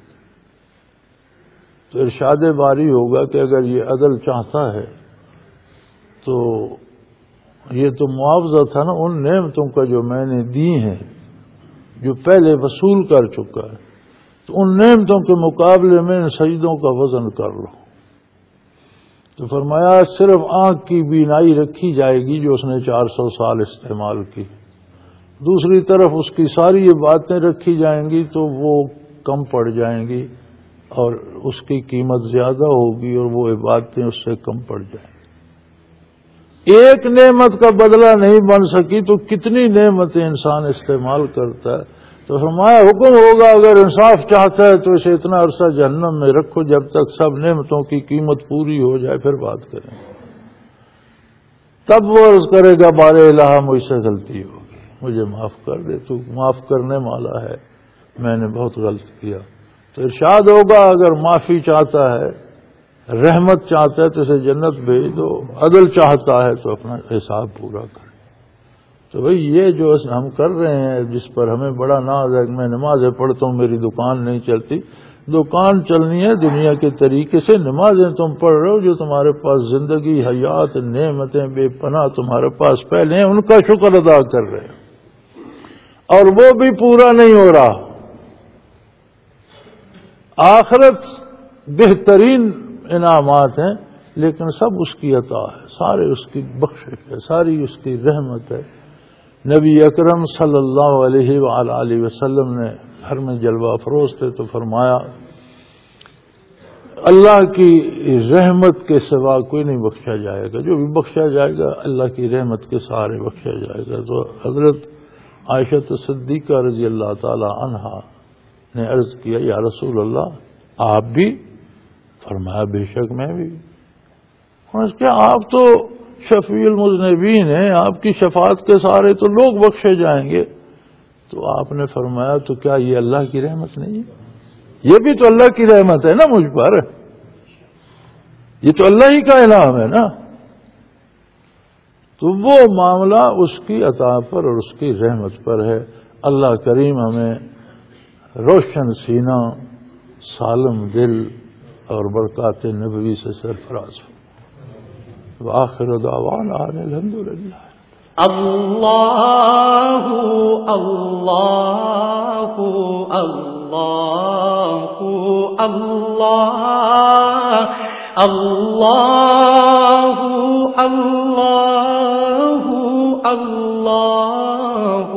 تو ارشاد باری ہوگا کہ اگر یہ عدل چاہتا ہے تو یہ تو معاوضہ تھا نا ان نعمتوں کا جو میں نے دی ہیں، جو پہلے وصول کر چکا ہے، تو ان نعمتوں کے مقابلے میں ان سجدوں کا وزن کر لو. تو فرمایا صرف آنکھ کی بینائی رکھی جائے گی جو اس نے 400 سال استعمال کی، دوسری طرف اس کی ساری یہ باتیں رکھی جائیں گی تو وہ کم پڑ جائیں گی اور اس کی قیمت زیادہ ہوگی اور وہ عبادتیں اس سے کم پڑ جائیں گی. ایک نعمت کا بدلہ نہیں بن سکی تو کتنی نعمتیں انسان استعمال کرتا ہے. تو فرمایا حکم ہوگا اگر انصاف چاہتا ہے تو اسے اتنا عرصہ جہنم میں رکھو جب تک سب نعمتوں کی قیمت پوری ہو جائے، پھر بات کریں. تب وہ عرض کرے گا بار الہ مجھ سے غلطی ہوگی، مجھے معاف کر دے، تو معاف کرنے والا ہے، میں نے بہت غلط کیا. تو ارشاد ہوگا اگر معافی چاہتا ہے، رحمت چاہتا ہے تو اسے جنت بھیج دو، عدل چاہتا ہے تو اپنا حساب پورا کر. تو بھئی یہ جو ہم کر رہے ہیں جس پر ہمیں بڑا ناز ہے، میں نمازیں پڑھتا ہوں میری دکان نہیں چلتی، دکان چلنی ہے دنیا کے طریقے سے، نمازیں تم پڑھ رہے ہو، جو تمہارے پاس زندگی، حیات، نعمتیں بے پناہ تمہارے پاس پہلے ہیں، ان کا شکر ادا کر رہے ہیں، اور وہ بھی پورا نہیں ہو رہا۔ آخرت بہترین انعامات ہیں، لیکن سب اس کی عطا ہے، سارے اس کی بخشش ہے، ساری اس کی رحمت ہے۔ نبی اکرم صلی اللہ علیہ وآلہ وسلم نے گھر میں جلوہ افروز تھے تو فرمایا اللہ کی رحمت کے سوا کوئی نہیں بخشا جائے گا، جو بھی بخشا جائے گا اللہ کی رحمت کے سہارے بخشا جائے گا۔ تو حضرت عائشہ صدیقہ رضی اللہ تعالی عنہا نے عرض کیا یا رسول اللہ آپ بھی؟ فرمایا بے شک میں بھی۔ کیا آپ تو شفیع المذنبین ہیں، آپ کی شفاعت کے سہارے تو لوگ بخشے جائیں گے۔ تو آپ نے فرمایا تو کیا یہ اللہ کی رحمت نہیں ہے؟ یہ بھی تو اللہ کی رحمت ہے نا مجھ پر، یہ تو اللہ ہی کا انعام ہے نا۔ تو وہ معاملہ اس کی عطا پر اور اس کی رحمت پر ہے۔ اللہ کریم ہمیں روشن سینہ، سالم دل اور برکات نبوی سے سرفراز ہو۔ وآخر دعوانا الحمدللہ۔ اللہ اللہ اللہ اللہ اللہ اللہ اللہ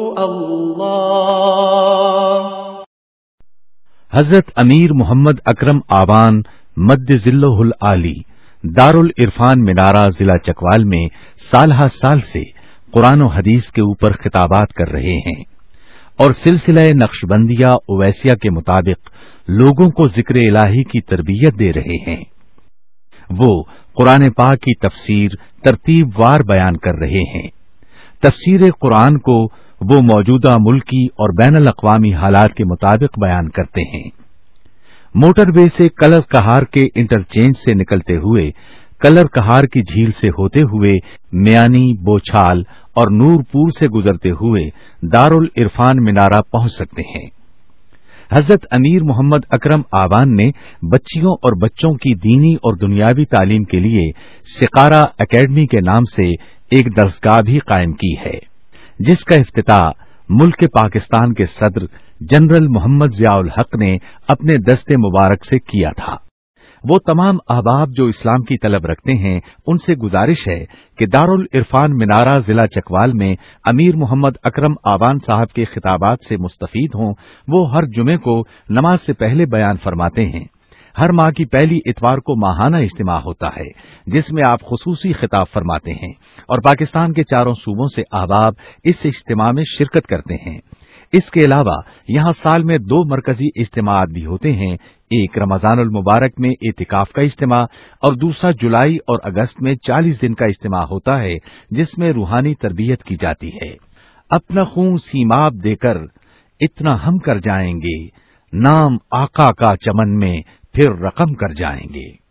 اللہ۔ حضرت امیر محمد اکرم آوان مد ذلہ العالی دارالعرفان منارہ ضلع چکوال میں سالہ سال سے قرآن و حدیث کے اوپر خطابات کر رہے ہیں اور سلسلہ نقشبندیہ اویسیہ کے مطابق لوگوں کو ذکر الہی کی تربیت دے رہے ہیں۔ وہ قرآن پاک کی تفسیر ترتیب وار بیان کر رہے ہیں۔ تفسیر قرآن کو وہ موجودہ ملکی اور بین الاقوامی حالات کے مطابق بیان کرتے ہیں۔ موٹر وے سے کلر کہار کے انٹرچینج سے نکلتے ہوئے کلر کہار کی جھیل سے ہوتے ہوئے میانی، بوچھال اور نور پور سے گزرتے ہوئے دارالعرفان منارہ پہنچ سکتے ہیں۔ حضرت امیر محمد اکرم آوان نے بچیوں اور بچوں کی دینی اور دنیاوی تعلیم کے لیے سقارہ اکیڈمی کے نام سے ایک درسگاہ بھی قائم کی ہے، جس کا افتتاح ملک پاکستان کے صدر جنرل محمد ضیاء الحق نے اپنے دست مبارک سے کیا تھا۔ وہ تمام احباب جو اسلام کی طلب رکھتے ہیں ان سے گزارش ہے کہ دارالعرفان منارہ ضلع چکوال میں امیر محمد اکرم آوان صاحب کے خطابات سے مستفید ہوں۔ وہ ہر جمعے کو نماز سے پہلے بیان فرماتے ہیں۔ ہر ماہ کی پہلی اتوار کو ماہانہ اجتماع ہوتا ہے جس میں آپ خصوصی خطاب فرماتے ہیں اور پاکستان کے چاروں صوبوں سے احباب اس اجتماع میں شرکت کرتے ہیں۔ اس کے علاوہ یہاں سال میں 2 مرکزی اجتماعات بھی ہوتے ہیں، ایک رمضان المبارک میں اعتکاف کا اجتماع اور دوسرا جولائی اور اگست میں 40 دن کا اجتماع ہوتا ہے جس میں روحانی تربیت کی جاتی ہے۔ اپنا خون سیماب دے کر اتنا ہم کر جائیں گے، نام آقا کا چمن میں پھر رقم کر جائیں گے۔